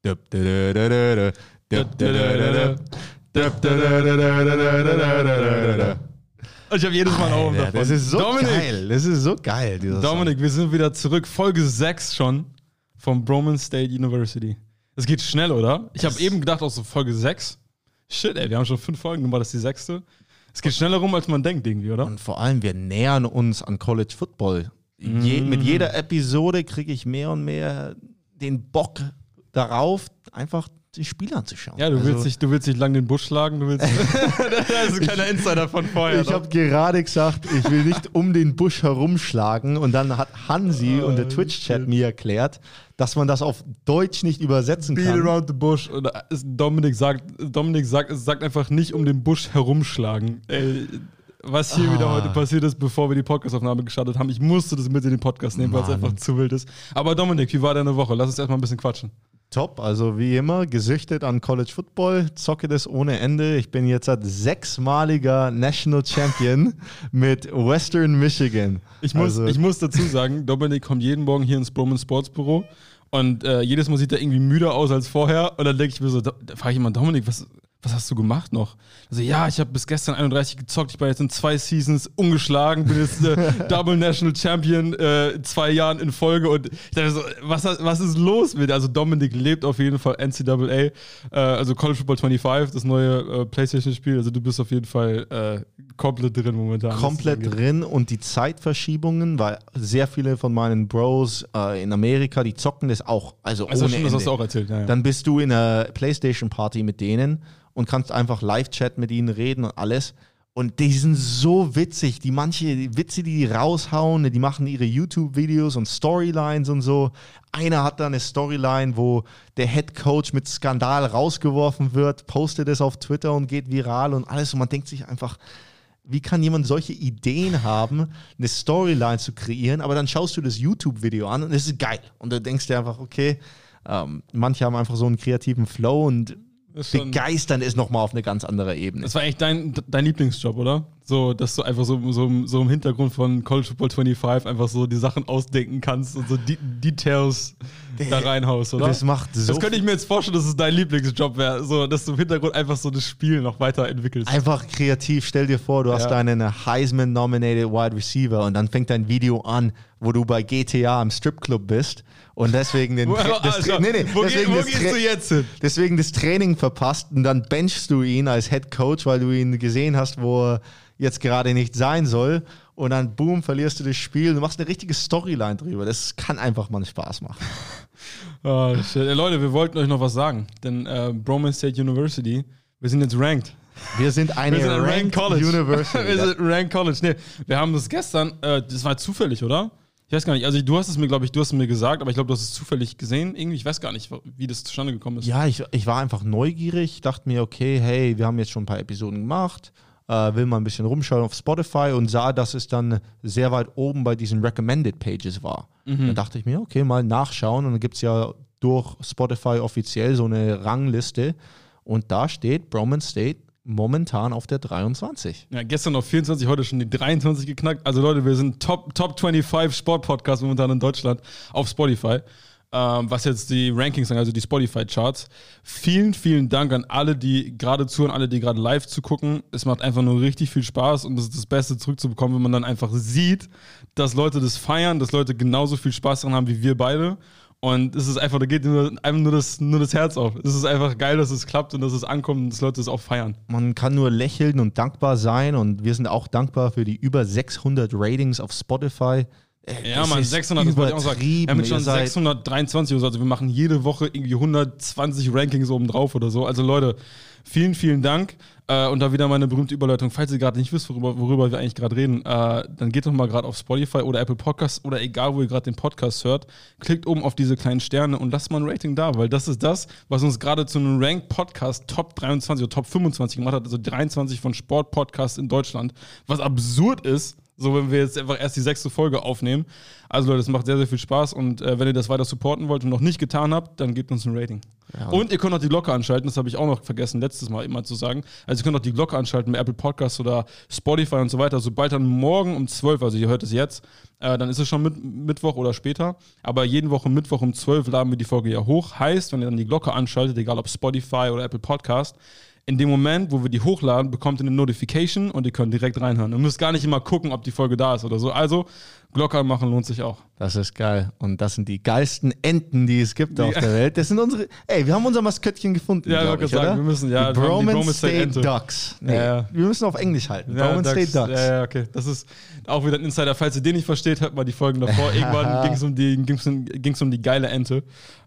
Ich habe jedes Mal einen Ohren davon. Das ist so geil. Das ist so geil. Dominik, wir sind wieder zurück. Folge 6 schon vom Broman State University. Es geht schnell, oder? Ich habe eben gedacht, auch so Folge 6. Shit, ey, wir haben schon 5 Folgen gemacht, das ist die 6. Es geht schneller rum, als man denkt, irgendwie, oder? Und vor allem, wir nähern uns an College Football. Mit jeder Episode kriege ich mehr und mehr den Bock darauf, einfach die Spiele anzuschauen. Ja, du willst nicht lang den Busch schlagen, du willst. Das ist keiner Insider von vorher. Ich habe gerade gesagt, ich will nicht um den Busch herumschlagen, und dann hat Hansi und der Twitch-Chat mir erklärt, dass man das auf Deutsch nicht übersetzen kann. Beat around the bush. Und Dominik sagt, es sagt einfach nicht um den Busch herumschlagen. Ey, was hier wieder heute passiert ist, bevor wir die Podcastaufnahme gestartet haben. Ich musste das mit in den Podcast nehmen, weil es einfach zu wild ist. Aber Dominik, wie war deine Woche? Lass uns erstmal ein bisschen quatschen. Top, also wie immer, gesüchtet an College Football, zocke das ohne Ende. Ich bin jetzt 6-maliger National Champion mit Western Michigan. Ich muss dazu sagen, Dominik kommt jeden Morgen hier ins Broman Sports Büro und jedes Mal sieht er irgendwie müder aus als vorher. Und dann denke ich mir so, da frage ich immer, Dominik, was hast du gemacht noch? Also ja, ich habe bis gestern 31 gezockt, ich war jetzt in 2 Seasons ungeschlagen, bin jetzt Double National Champion 2 Jahren in Folge, und ich dachte so, was ist los mit dir? Also Dominik lebt auf jeden Fall NCAA, also College Football 25, das neue PlayStation-Spiel, also du bist auf jeden Fall komplett drin momentan. Komplett drin, und die Zeitverschiebungen, weil sehr viele von meinen Bros in Amerika, die zocken das auch, also ohne stimmt, Ende. Das hast du auch erzählt. Ja. Dann bist du in einer PlayStation-Party mit denen und kannst einfach Live-Chat mit ihnen reden und alles. Und die sind so witzig. Die Witze, die raushauen, die machen ihre YouTube-Videos und Storylines und so. Einer hat da eine Storyline, wo der Head Coach mit Skandal rausgeworfen wird, postet es auf Twitter und geht viral und alles. Und man denkt sich einfach, wie kann jemand solche Ideen haben, eine Storyline zu kreieren? Aber dann schaust du das YouTube-Video an und es ist geil. Und du denkst dir einfach, okay, manche haben einfach so einen kreativen Flow, und begeistern ist nochmal auf eine ganz andere Ebene. Das war echt dein Lieblingsjob, oder? So, dass du einfach so im Hintergrund von College Football 25 einfach so die Sachen ausdenken kannst und so Details da reinhaust, oder? Das macht so. Das könnte ich mir jetzt vorstellen, dass es dein Lieblingsjob wäre, so, dass du im Hintergrund einfach so das Spiel noch weiterentwickelst. Einfach kreativ. Stell dir vor, du hast einen Heisman-nominated Wide Receiver, und dann fängt dein Video an, wo du bei GTA im Stripclub bist und deswegen wo gehst du jetzt hin? Deswegen das Training verpasst, und dann benchst du ihn als Head Coach, weil du ihn gesehen hast, wo er jetzt gerade nicht sein soll, und dann boom, verlierst du das Spiel. Du machst eine richtige Storyline drüber. Das kann einfach mal Spaß machen. Oh, shit. Leute, wir wollten euch noch was sagen, denn Broman State University, wir sind jetzt ranked. Wir sind eine Ranked College. University. Wir sind Ranked College. Nee, wir haben das gestern, das war zufällig, oder? Ich weiß gar nicht, also du hast es mir gesagt, aber ich glaube, du hast es zufällig gesehen. Irgendwie, ich weiß gar nicht, wie das zustande gekommen ist. Ja, ich war einfach neugierig, dachte mir, okay, hey, wir haben jetzt schon ein paar Episoden gemacht, will mal ein bisschen rumschauen auf Spotify, und sah, dass es dann sehr weit oben bei diesen Recommended Pages war. Dann dachte ich mir, okay, mal nachschauen, und dann gibt es ja durch Spotify offiziell so eine Rangliste, und da steht Broman State momentan auf der 23. Ja, gestern auf 24, heute schon die 23 geknackt. Also Leute, wir sind Top 25 Sportpodcast momentan in Deutschland auf Spotify. Was jetzt die Rankings sind, also die Spotify-Charts. Vielen, vielen Dank an alle, die gerade zuhören, alle, die gerade live zu gucken. Es macht einfach nur richtig viel Spaß, und das ist das Beste zurückzubekommen, wenn man dann einfach sieht, dass Leute das feiern, dass Leute genauso viel Spaß daran haben wie wir beide. Und es ist einfach, da geht einem nur das Herz auf. Es ist einfach geil, dass es klappt und dass es ankommt und dass Leute es auch feiern. Man kann nur lächeln und dankbar sein, und wir sind auch dankbar für die über 600 Ratings auf Spotify. Ja, man, 600, das wollte ich auch sagen. Wir haben jetzt schon 623 oder so, also wir machen jede Woche irgendwie 120 Rankings oben drauf oder so. Also Leute, vielen, vielen Dank. Und da wieder meine berühmte Überleitung. Falls ihr gerade nicht wisst, worüber wir eigentlich gerade reden, dann geht doch mal gerade auf Spotify oder Apple Podcasts oder egal, wo ihr gerade den Podcast hört, klickt oben auf diese kleinen Sterne und lasst mal ein Rating da, weil das ist das, was uns gerade zu einem Ranked-Podcast Top 23 oder Top 25 gemacht hat, also 23 von Sportpodcasts in Deutschland, was absurd ist, so wenn wir jetzt einfach erst die 6. Folge aufnehmen. Also Leute, das macht sehr, sehr viel Spaß, und wenn ihr das weiter supporten wollt und noch nicht getan habt, dann gebt uns ein Rating. Ja. Und ihr könnt auch die Glocke anschalten, das habe ich auch noch vergessen, letztes Mal immer zu sagen. Also ihr könnt auch die Glocke anschalten bei Apple Podcasts oder Spotify und so weiter. Sobald dann morgen um 12, also ihr hört es jetzt, dann ist es schon Mittwoch oder später. Aber jeden Woche Mittwoch um 12 laden wir die Folge ja hoch. Heißt, wenn ihr dann die Glocke anschaltet, egal ob Spotify oder Apple Podcast, in dem Moment, wo wir die hochladen, bekommt ihr eine Notification und ihr könnt direkt reinhören. Ihr müsst gar nicht immer gucken, ob die Folge da ist oder so. Also, Glocke anmachen lohnt sich auch. Das ist geil. Und das sind die geilsten Enten, die es gibt auf der Welt. Das sind unsere, wir haben unser Maskottchen gefunden, ja, ich sagen, wir müssen, die Broman State Ducks. Nee, Wir müssen auf Englisch halten. Ja, Broman State Ducks. Ja, okay. Das ist auch wieder ein Insider. Falls ihr den nicht versteht, hört mal die Folgen davor. Irgendwann ging es um die geile Ente.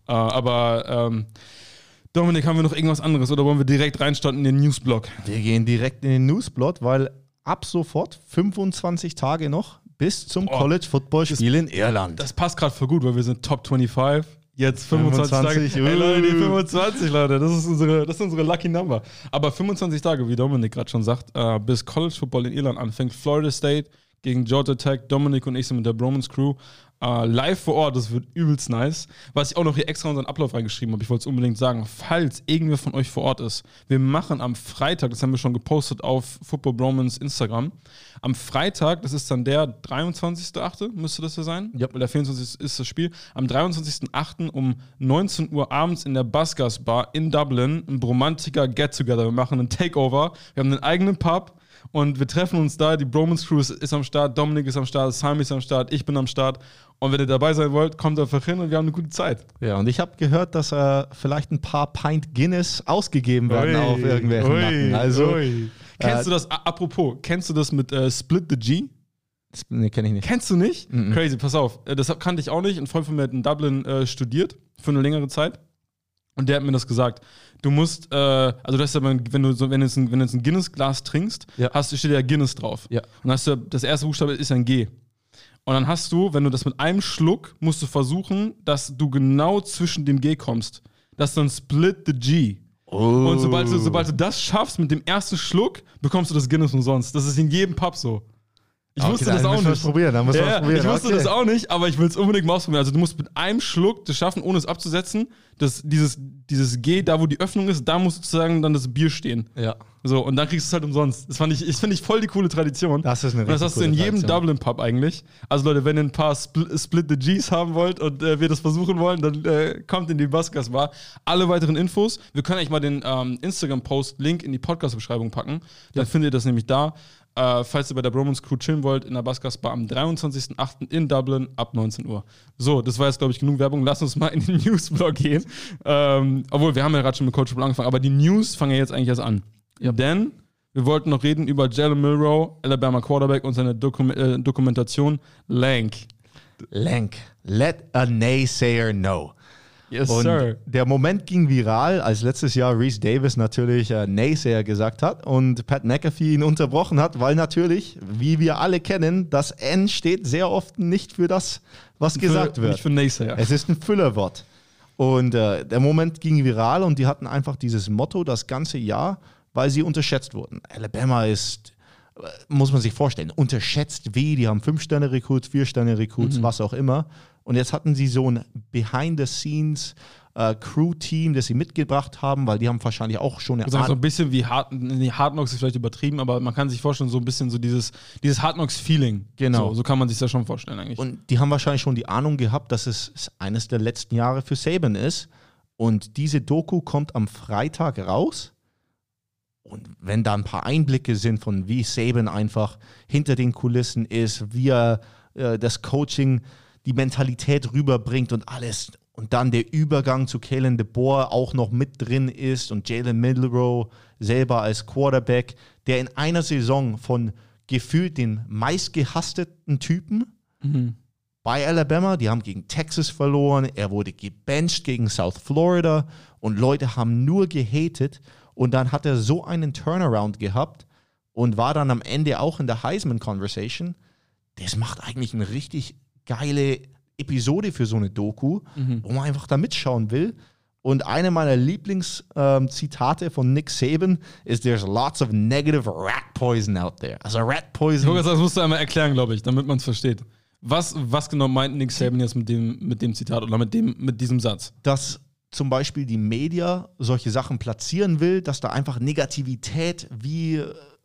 Dominik, haben wir noch irgendwas anderes oder wollen wir direkt reinstarten in den Newsblock? Wir gehen direkt in den Newsblock, weil ab sofort 25 Tage noch bis zum College-Football-Spiel in Irland. Das passt gerade voll gut, weil wir sind Top 25. Jetzt 25 Tage. Ey, Leute, die 25, Leute, das ist unsere Lucky Number. Aber 25 Tage, wie Dominik gerade schon sagt, bis College-Football in Irland anfängt. Florida State gegen Georgia Tech. Dominik und ich sind mit der Bromans Crew live vor Ort, das wird übelst nice. Was ich auch noch hier extra in unseren Ablauf reingeschrieben habe, ich wollte es unbedingt sagen, falls irgendwer von euch vor Ort ist, wir machen am Freitag, das haben wir schon gepostet auf Football Bromans Instagram, am Freitag, das ist dann der 23.8., müsste das ja sein, ja. Weil der 24. ist das Spiel, am 23.8. um 19 Uhr abends in der Buskers Bar in Dublin, ein Bromantiker Get-Together, wir machen einen Takeover, wir haben einen eigenen Pub, und wir treffen uns da, die Bromans Crew ist am Start, Dominik ist am Start, Sami ist am Start, ich bin am Start. Und wenn ihr dabei sein wollt, kommt einfach hin und wir haben eine gute Zeit. Ja, und ich habe gehört, dass vielleicht ein paar Pint Guinness ausgegeben werden auf irgendwelchen Nacken. Also, kennst du das, apropos, kennst du das mit Split the G? Nee, kenn ich nicht. Kennst du nicht? Crazy, pass auf. Das kannte ich auch nicht. Ein Freund von mir hat in Dublin studiert für eine längere Zeit. Und der hat mir das gesagt. Du musst, also das ist aber, wenn du jetzt ein Guinness-Glas trinkst, steht ja Guinness drauf. Ja. Und hast du, das erste Buchstabe ist ein G. Und dann hast du, wenn du das mit einem Schluck, musst du versuchen, dass du genau zwischen dem G kommst. Das ist dann Split the G. Oh. Und sobald du das schaffst mit dem ersten Schluck, bekommst du das Guinness umsonst. Das ist in jedem Pub so. Ich wusste das auch nicht. Ich wusste das auch nicht, aber ich will es unbedingt mal ausprobieren. Also du musst mit einem Schluck das schaffen, ohne es abzusetzen. Dieses G, da wo die Öffnung ist, da muss sozusagen dann das Bier stehen. Ja. So, und dann kriegst du es halt umsonst. Das finde ich voll die coole Tradition. Das ist eine richtig coole Tradition. Das hast du in jedem Dublin-Pub eigentlich. Also Leute, wenn ihr ein paar Split the Gs haben wollt und wir das versuchen wollen, dann kommt in die Buskers Bar. Alle weiteren Infos, wir können eigentlich mal den Instagram-Post-Link in die Podcast-Beschreibung packen. Dann findet ihr das nämlich da. Falls ihr bei der Bromans Crew chillen wollt, in der Buskers Bar am 23.08. in Dublin ab 19 Uhr. So, das war jetzt, glaube ich, genug Werbung. Lass uns mal in den Newsblog gehen. Obwohl, wir haben ja gerade schon mit Coach angefangen, aber die News fangen ja jetzt eigentlich erst an. Ja. Denn wir wollten noch reden über Jalen Milroe, Alabama Quarterback und seine Dokumentation Lank. Let a naysayer know. Yes, und sir. Der Moment ging viral, als letztes Jahr Reese Davis natürlich Naysayer gesagt hat und Pat McAfee ihn unterbrochen hat, weil natürlich, wie wir alle kennen, das N steht sehr oft nicht für das, was gesagt wird. Nicht für Naysayer. Es ist ein Füllerwort. Und der Moment ging viral und die hatten einfach dieses Motto das ganze Jahr, weil sie unterschätzt wurden. Alabama ist, muss man sich vorstellen, unterschätzt wie, die haben 5-Sterne-Recruits, 4-Sterne-Recruits, was auch immer. Und jetzt hatten sie so ein Behind-the-Scenes-Crew-Team, das sie mitgebracht haben, weil die haben wahrscheinlich auch schon eine Art. So ein bisschen wie Hard Knocks ist vielleicht übertrieben, aber man kann sich vorstellen, so ein bisschen so dieses Hard Knocks-Feeling. Genau. So kann man sich das schon vorstellen eigentlich. Und die haben wahrscheinlich schon die Ahnung gehabt, dass es eines der letzten Jahre für Saban ist. Und diese Doku kommt am Freitag raus. Und wenn da ein paar Einblicke sind von wie Saban einfach hinter den Kulissen ist, wie er das Coaching, die Mentalität rüberbringt und alles. Und dann der Übergang zu Kalen DeBoer auch noch mit drin ist und Jalen Milroe selber als Quarterback, der in einer Saison von gefühlt den meistgehassten Typen bei Alabama, die haben gegen Texas verloren, er wurde gebencht gegen South Florida und Leute haben nur gehatet und dann hat er so einen Turnaround gehabt und war dann am Ende auch in der Heisman Conversation. Das macht eigentlich eine richtig geile Episode für so eine Doku, wo man einfach da mitschauen will. Und eine meiner Lieblingszitate von Nick Saban ist: There's lots of negative rat poison out there. Also Rat Poison. Das musst du einmal erklären, glaube ich, damit man es versteht. Was genau meint Nick Saban jetzt mit dem Zitat oder mit diesem Satz? Dass zum Beispiel die Media solche Sachen platzieren will, dass da einfach Negativität wie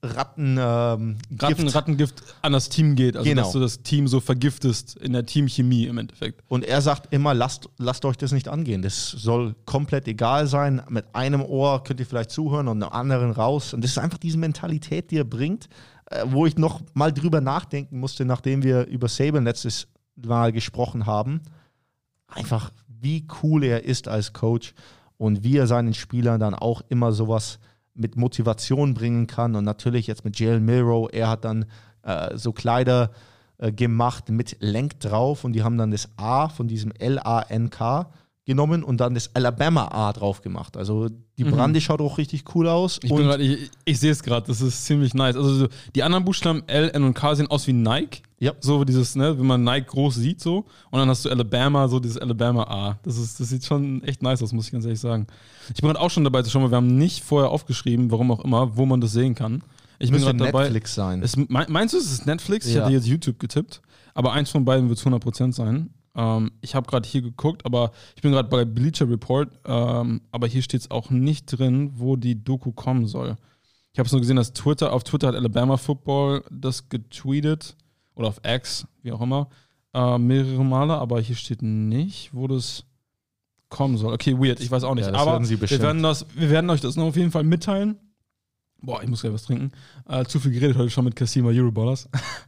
Rattengift an das Team geht, also dass du das Team so vergiftest in der Teamchemie im Endeffekt. Und er sagt immer, lasst euch das nicht angehen. Das soll komplett egal sein. Mit einem Ohr könnt ihr vielleicht zuhören und mit dem anderen raus. Und das ist einfach diese Mentalität, die er bringt, wo ich noch mal drüber nachdenken musste, nachdem wir über Saban letztes Mal gesprochen haben. Einfach, wie cool er ist als Coach und wie er seinen Spielern dann auch immer sowas mit Motivation bringen kann. Und natürlich jetzt mit Jalen Milroe, er hat dann so Kleider gemacht mit Lenk drauf und die haben dann das A von diesem LANK genommen und dann das Alabama A drauf gemacht. Also die Brande schaut auch richtig cool aus. Ich sehe es gerade, das ist ziemlich nice. Also die anderen Buchstaben L, N und K sehen aus wie Nike. Ja. So dieses, ne, wenn man Nike groß sieht so. Und dann hast du Alabama, so dieses Alabama A. Das sieht schon echt nice aus, muss ich ganz ehrlich sagen. Ich bin gerade auch schon dabei zu schauen, weil wir haben nicht vorher aufgeschrieben, warum auch immer, wo man das sehen kann. Ich bin gerade dabei. Netflix sein. Meinst du, es ist Netflix? Ich Ja. hätte jetzt YouTube getippt. Aber eins von beiden wird es 100% sein. Ich habe gerade hier geguckt, aber ich bin gerade bei Bleacher Report, aber hier steht es auch nicht drin, wo die Doku kommen soll. Ich habe es nur gesehen, dass auf Twitter hat Alabama Football das getweetet oder auf X, wie auch immer, mehrere Male, aber hier steht nicht, wo das kommen soll. Okay, weird, ich weiß auch nicht, Ja, das aber werden sie wir werden euch das noch auf jeden Fall mitteilen. Boah, ich muss gleich was trinken. Zu viel geredet heute schon mit Cassima Euroballers.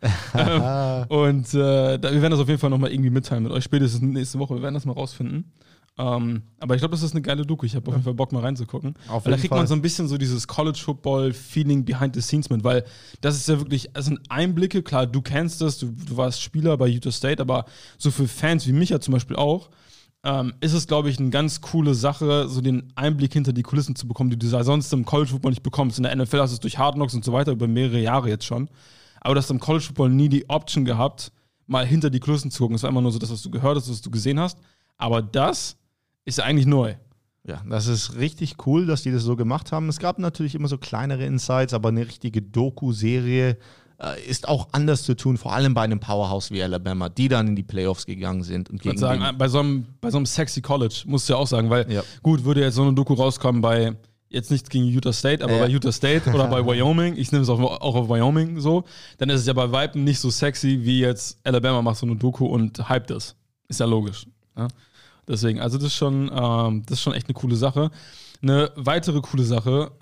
Und wir werden das auf jeden Fall nochmal irgendwie mitteilen mit euch, spätestens nächste Woche. Wir werden das mal rausfinden. Aber ich glaube, das ist eine geile Doku. Ich habe auf jeden Fall Bock, mal reinzugucken. Weil da kriegt man so ein bisschen so dieses College-Football-Feeling behind the scenes mit, weil das ist ja wirklich, das sind Einblicke, klar, du kennst das, du warst Spieler bei Utah State, aber so für Fans wie mich ja zum Beispiel auch, ist es, glaube ich, eine ganz coole Sache, so den Einblick hinter die Kulissen zu bekommen, die du sonst im College-Football nicht bekommst. In der NFL hast du es durch Hard Knocks und so weiter über mehrere Jahre jetzt schon. Aber du hast im College-Football nie die Option gehabt, mal hinter die Kulissen zu gucken. Es war immer nur so das, was du gehört hast, was du gesehen hast. Aber das ist ja eigentlich neu. Ja, das ist richtig cool, dass die das so gemacht haben. Es gab natürlich immer so kleinere Insights, aber eine richtige Doku-Serie ist auch anders zu tun, vor allem bei einem Powerhouse wie Alabama, die dann in die Playoffs gegangen sind. Und ich würde sagen, bei so einem sexy College, musst du ja auch sagen, weil gut, würde jetzt so eine Doku rauskommen bei, jetzt nicht gegen Utah State, aber bei Utah State oder bei Wyoming, ich nehme es auch auf Wyoming so, dann ist es ja bei Weitem nicht so sexy, wie jetzt Alabama macht so eine Doku und hypt das. Ist ja logisch. Ja? Deswegen, also das ist schon echt eine coole Sache. Eine weitere coole Sache,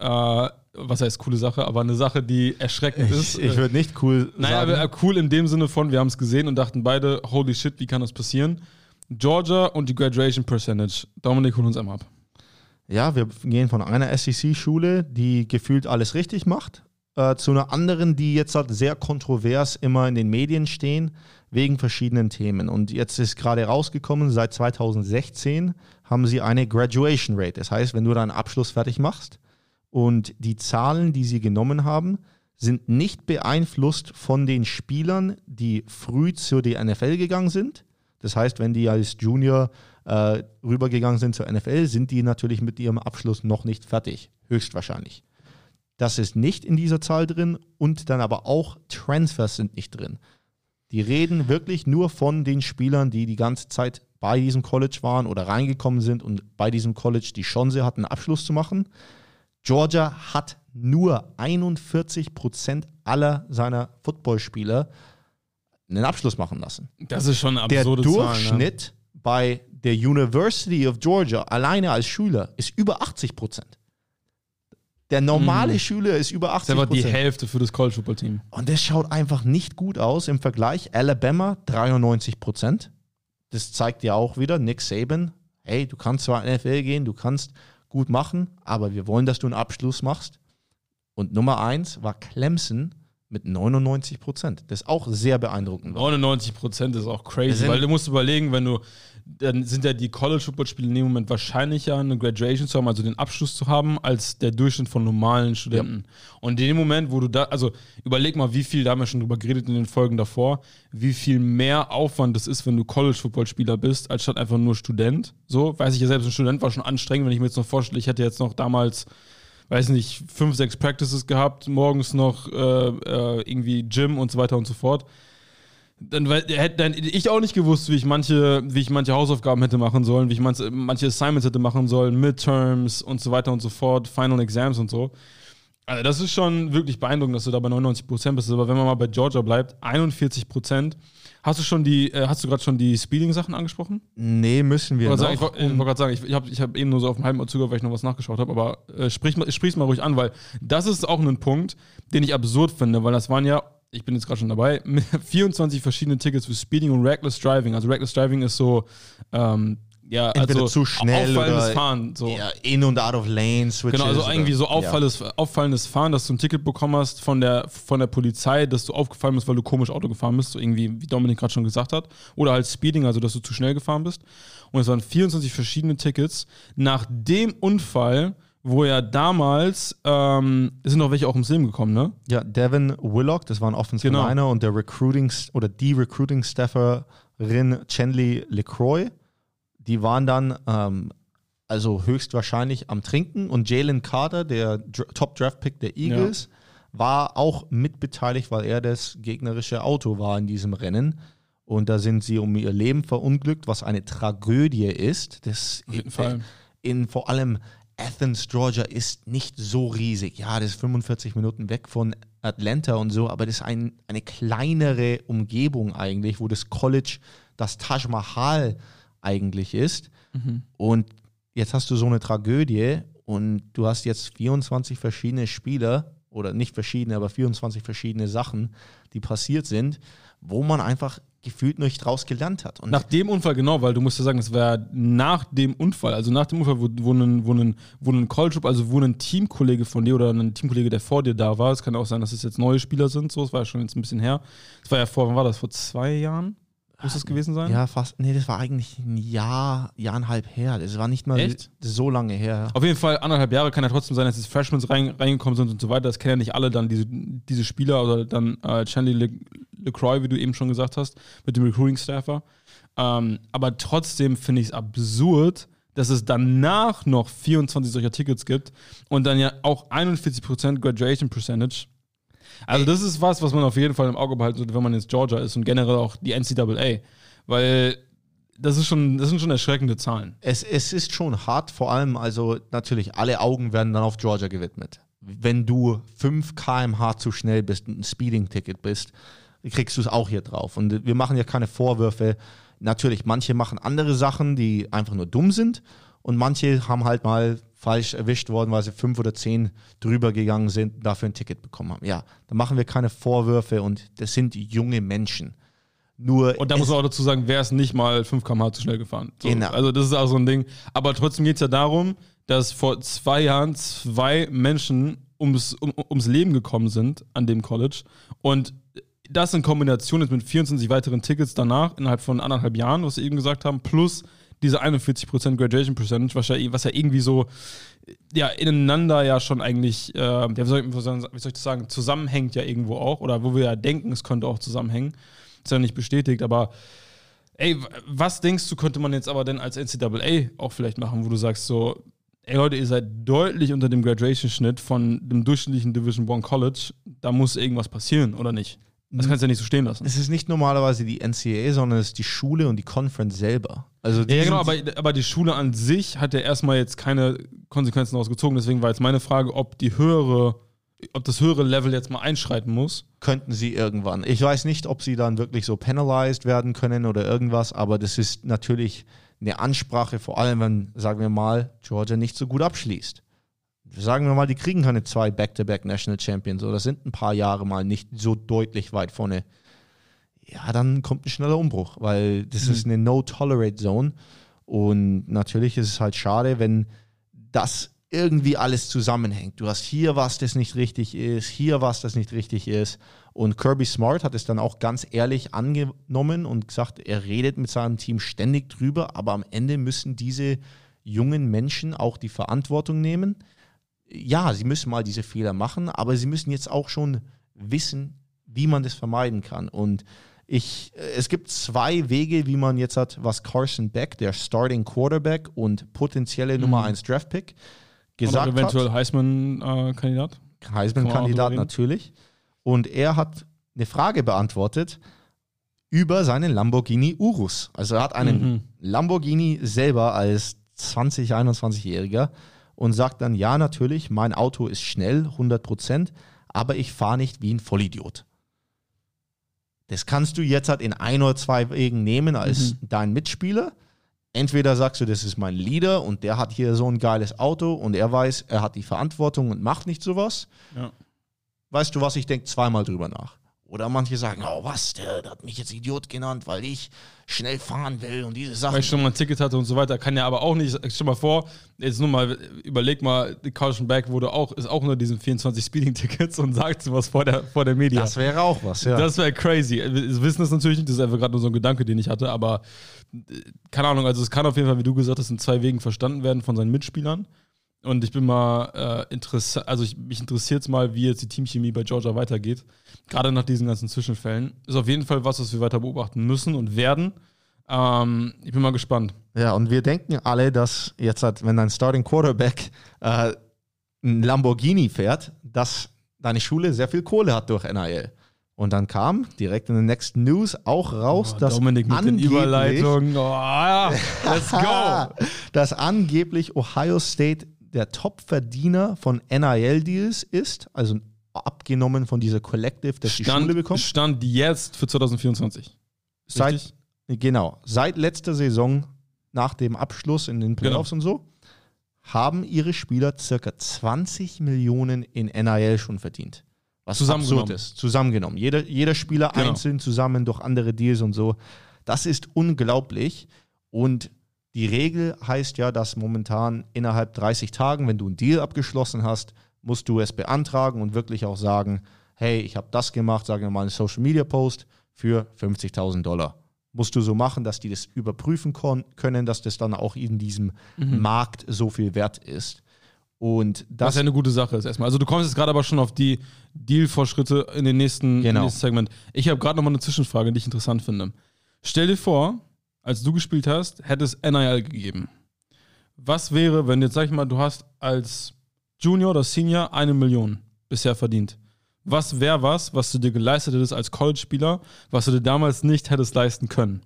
was heißt coole Sache, aber eine Sache, die erschreckend ist. Ich würde nicht cool sagen. Naja, aber cool in dem Sinne von, wir haben es gesehen und dachten beide, holy shit, wie kann das passieren? Georgia und die Graduation Percentage. Dominik, hol uns einmal ab. Ja, wir gehen von einer SEC-Schule, die gefühlt alles richtig macht, zu einer anderen, die jetzt halt sehr kontrovers immer in den Medien stehen, wegen verschiedenen Themen. Und jetzt ist gerade rausgekommen, seit 2016 haben sie eine Graduation Rate. Das heißt, wenn du deinen Abschluss fertig machst und die Zahlen, die sie genommen haben, sind nicht beeinflusst von den Spielern, die früh zu der NFL gegangen sind. Das heißt, wenn die als Junior rübergegangen sind zur NFL, sind die natürlich mit ihrem Abschluss noch nicht fertig, höchstwahrscheinlich. Das ist nicht in dieser Zahl drin und dann aber auch Transfers sind nicht drin. Die reden wirklich nur von den Spielern, die die ganze Zeit bei diesem College waren oder reingekommen sind und bei diesem College die Chance hatten, einen Abschluss zu machen. Georgia hat nur 41% aller seiner Footballspieler einen Abschluss machen lassen. Das ist schon eine absurde Der Zahl. Durchschnitt bei der University of Georgia alleine als Schüler ist über 80%. Der normale Schüler ist über 80%. Das ist aber die Hälfte für das College-Football-Team. Und das schaut einfach nicht gut aus im Vergleich. Alabama 93%. Das zeigt ja auch wieder, Nick Saban, hey, du kannst zwar in die NFL gehen, du kannst gut machen, aber wir wollen, dass du einen Abschluss machst. Und Nummer 1 war Clemson mit 99%. Das ist auch sehr beeindruckend. 99% ist auch crazy, weil du musst überlegen, dann sind ja die College-Football-Spiele in dem Moment wahrscheinlicher, eine Graduation zu haben, also den Abschluss zu haben, als der Durchschnitt von normalen Studenten. Ja. Und in dem Moment, wo du also überleg mal, wie viel, da haben wir schon drüber geredet in den Folgen davor, wie viel mehr Aufwand das ist, wenn du College-Football-Spieler bist, als statt einfach nur Student. So, weiß ich ja selbst, ein Student war schon anstrengend, wenn ich mir jetzt noch vorstelle, ich hätte jetzt noch damals, weiß nicht, 5, 6 Practices gehabt, morgens noch irgendwie Gym und so weiter und so fort. Dann hätte ich auch nicht gewusst, wie ich manche Hausaufgaben hätte machen sollen, wie ich manche Assignments hätte machen sollen, Midterms und so weiter und so fort, Final Exams und so. Also das ist schon wirklich beeindruckend, dass du da bei 99% bist. Aber wenn man mal bei Georgia bleibt, 41%. Hast du gerade schon die Speeding-Sachen angesprochen? Nee, müssen wir noch. Sagen, ich wollte gerade sagen, ich hab eben nur so auf dem halben Ohr zugehört, weil ich noch was nachgeschaut habe, aber sprich's mal ruhig an, weil das ist auch ein Punkt, den ich absurd finde, weil das waren ja, ich bin jetzt gerade schon dabei, 24 verschiedene Tickets für Speeding und Reckless Driving. Also Reckless Driving ist so, entweder also zu schnell auffallendes oder Fahren. So. Ja, in und out of lane switches. Genau, also irgendwie so auffallendes Fahren, dass du ein Ticket bekommen hast von der Polizei, dass du aufgefallen bist, weil du komisch Auto gefahren bist, so irgendwie, wie Dominik gerade schon gesagt hat. Oder halt Speeding, also dass du zu schnell gefahren bist. Und es waren 24 verschiedene Tickets. Nach dem Unfall, wo ja damals, sind noch welche auch ums Leben gekommen, ne? Ja, Devin Willock, das war ein Offensive Liner, und der die Recruiting-Stafferin Chandley LeCroy, die waren dann also höchstwahrscheinlich am Trinken, und Jalen Carter, der Top-Draft-Pick der Eagles, war auch mitbeteiligt, weil er das gegnerische Auto war in diesem Rennen. Und da sind sie um ihr Leben verunglückt, was eine Tragödie ist. Das auf jeden Fall. Vor allem Athens, Georgia ist nicht so riesig. Ja, das ist 45 Minuten weg von Atlanta und so, aber das ist eine kleinere Umgebung eigentlich, wo das College, das Taj Mahal eigentlich ist. Mhm. Und jetzt hast du so eine Tragödie und du hast jetzt 24 verschiedene Spieler, oder nicht verschiedene, aber 24 verschiedene Sachen, die passiert sind, wo man einfach gefühlt nicht draus gelernt hat. Und nach dem Unfall, genau, weil du musst ja sagen, es war nach dem Unfall, also nach dem Unfall, wo ein College, also wo ein Teamkollege von dir oder ein Teamkollege, der vor dir da war, es kann auch sein, dass es jetzt neue Spieler sind, so, es war ja schon jetzt ein bisschen her. Es war ja wann war das, vor 2 Jahren? Muss das gewesen sein? Ja, fast. Nee, das war eigentlich ein Jahreinhalb her. Das war nicht mal so lange her. Auf jeden Fall 1,5 Jahre, kann ja trotzdem sein, dass jetzt Freshmen reingekommen sind und so weiter. Das kennen ja nicht alle dann, diese Spieler, oder dann Chandley LeCroy, wie du eben schon gesagt hast, mit dem Recruiting-Staffer. Aber trotzdem finde ich es absurd, dass es danach noch 24 solcher Tickets gibt und dann ja auch 41% Graduation Percentage. Also das ist was man auf jeden Fall im Auge behalten sollte, wenn man jetzt Georgia ist, und generell auch die NCAA, weil das sind schon erschreckende Zahlen. Es ist schon hart, vor allem, also natürlich alle Augen werden dann auf Georgia gewidmet. Wenn du 5 km/h zu schnell bist und ein Speeding-Ticket bist, kriegst du es auch hier drauf. Und wir machen ja keine Vorwürfe. Natürlich, manche machen andere Sachen, die einfach nur dumm sind, und manche haben halt mal falsch erwischt worden, weil sie 5 oder 10 drüber gegangen sind und dafür ein Ticket bekommen haben. Ja, da machen wir keine Vorwürfe, und das sind junge Menschen. Und da muss man auch dazu sagen, wer ist nicht mal 5 km/h zu schnell gefahren. So, genau. Also das ist auch so ein Ding. Aber trotzdem geht es ja darum, dass vor 2 Jahren 2 Menschen ums Leben gekommen sind an dem College, und das in Kombination jetzt mit 24 weiteren Tickets danach, innerhalb von 1,5 Jahren, was sie eben gesagt haben, plus diese 41% Graduation Percentage, was ja irgendwie so ineinander ja schon eigentlich, wie soll ich das sagen, zusammenhängt ja irgendwo auch, oder wo wir ja denken, es könnte auch zusammenhängen. Ist ja nicht bestätigt, aber was denkst du, könnte man jetzt aber denn als NCAA auch vielleicht machen, wo du sagst so, Leute, ihr seid deutlich unter dem Graduation-Schnitt von dem durchschnittlichen Division I College, da muss irgendwas passieren, oder nicht? Das kannst du ja nicht so stehen lassen. Es ist nicht normalerweise die NCAA, sondern es ist die Schule und die Conference selber. Also ja, genau, aber die Schule an sich hat ja erstmal jetzt keine Konsequenzen ausgezogen. Deswegen war jetzt meine Frage, ob das höhere Level jetzt mal einschreiten muss. Könnten sie irgendwann. Ich weiß nicht, ob sie dann wirklich so penalized werden können oder irgendwas, aber das ist natürlich eine Ansprache, vor allem wenn, sagen wir mal, Georgia nicht so gut abschließt. Sagen wir mal, die kriegen keine 2 Back-to-Back National Champions oder sind ein paar Jahre mal nicht so deutlich weit vorne. Ja, dann kommt ein schneller Umbruch, weil das ist eine No-Tolerate-Zone, und natürlich ist es halt schade, wenn das irgendwie alles zusammenhängt. Du hast hier was, das nicht richtig ist, hier was, das nicht richtig ist, und Kirby Smart hat es dann auch ganz ehrlich angenommen und gesagt, er redet mit seinem Team ständig drüber, aber am Ende müssen diese jungen Menschen auch die Verantwortung nehmen. Ja, sie müssen mal diese Fehler machen, aber sie müssen jetzt auch schon wissen, wie man das vermeiden kann. Und es gibt 2 Wege, wie man jetzt hat, was Carson Beck, der Starting Quarterback und potenzielle Nummer 1 Draftpick, gesagt hat. Und eventuell Heisman-Kandidat. Heisman-Kandidat natürlich. Und er hat eine Frage beantwortet, über seinen Lamborghini Urus. Also er hat einen Lamborghini selber als 21-Jähriger und sagt dann, ja, natürlich, mein Auto ist schnell, 100%, aber ich fahre nicht wie ein Vollidiot. Das kannst du jetzt halt in 1 oder 2 Wegen nehmen als dein Mitspieler. Entweder sagst du, das ist mein Leader und der hat hier so ein geiles Auto und er weiß, er hat die Verantwortung und macht nicht sowas. Ja. Weißt du was, ich denke zweimal drüber nach. Oder manche sagen, oh was, der hat mich jetzt Idiot genannt, weil ich schnell fahren will und diese Sachen. Weil ich schon mal ein Ticket hatte und so weiter, kann ja aber auch nicht, stell mal vor, jetzt nur mal, überleg mal, Carlton Beck ist auch unter diesen 24 Speeding-Tickets und sagt sowas vor der Media. Das wäre auch was, ja. Das wäre crazy. Wir wissen das natürlich nicht, das ist einfach gerade nur so ein Gedanke, den ich hatte, aber keine Ahnung, also es kann auf jeden Fall, wie du gesagt hast, in 2 Wegen verstanden werden von seinen Mitspielern. Und ich bin mal mich interessiert es mal, wie jetzt die Teamchemie bei Georgia weitergeht. Gerade nach diesen ganzen Zwischenfällen. Ist auf jeden Fall was wir weiter beobachten müssen und werden. Ich bin mal gespannt. Ja, und wir denken alle, dass jetzt, wenn dein Starting Quarterback ein Lamborghini fährt, dass deine Schule sehr viel Kohle hat durch NIL. Und dann kam direkt in der Next News auch raus, dass Dominik mit den Überleitungen. Let's go! Dass angeblich Ohio State der Top-Verdiener von NIL-Deals ist, also abgenommen von dieser Collective, das die Schule bekommt. Stand jetzt für 2024. Seit letzter Saison, nach dem Abschluss in den Playoffs und so, haben ihre Spieler circa 20 Millionen in NIL schon verdient. Was absurd ist. Zusammengenommen. Jeder Spieler einzeln zusammen durch andere Deals und so. Das ist unglaublich. Und die Regel heißt ja, dass momentan innerhalb 30 Tagen, wenn du einen Deal abgeschlossen hast, musst du es beantragen und wirklich auch sagen, hey, ich habe das gemacht, sagen wir mal einen Social-Media-Post für $50.000. Musst du so machen, dass die das überprüfen können, dass das dann auch in diesem Markt so viel wert ist. Und was ja eine gute Sache ist erstmal. Also du kommst jetzt gerade aber schon auf die Deal-Fortschritte in den nächsten Segment. Ich habe gerade nochmal eine Zwischenfrage, die ich interessant finde. Stell dir vor, als du gespielt hast, hätte es NIL gegeben. Was wäre, wenn jetzt, sag ich mal, du hast als Junior oder Senior 1 Million bisher verdient? Was wäre was du dir geleistet hättest als College-Spieler, was du dir damals nicht hättest leisten können?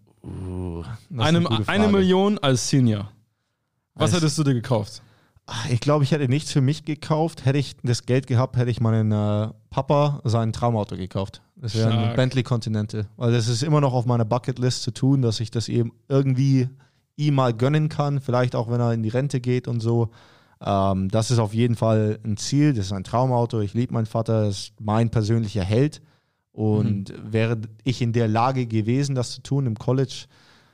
Eine Million als Senior. Was hättest du dir gekauft? Ich glaube, ich hätte nichts für mich gekauft. Hätte ich das Geld gehabt, hätte ich meinen Papa sein Traumauto gekauft. Das wäre ein Bentley Continental. Weil das ist immer noch auf meiner Bucketlist zu tun, dass ich das eben irgendwie ihm mal gönnen kann. Vielleicht auch, wenn er in die Rente geht und so. Das ist auf jeden Fall ein Ziel. Das ist ein Traumauto. Ich liebe meinen Vater. Das ist mein persönlicher Held. Und wäre ich in der Lage gewesen, das zu tun im College,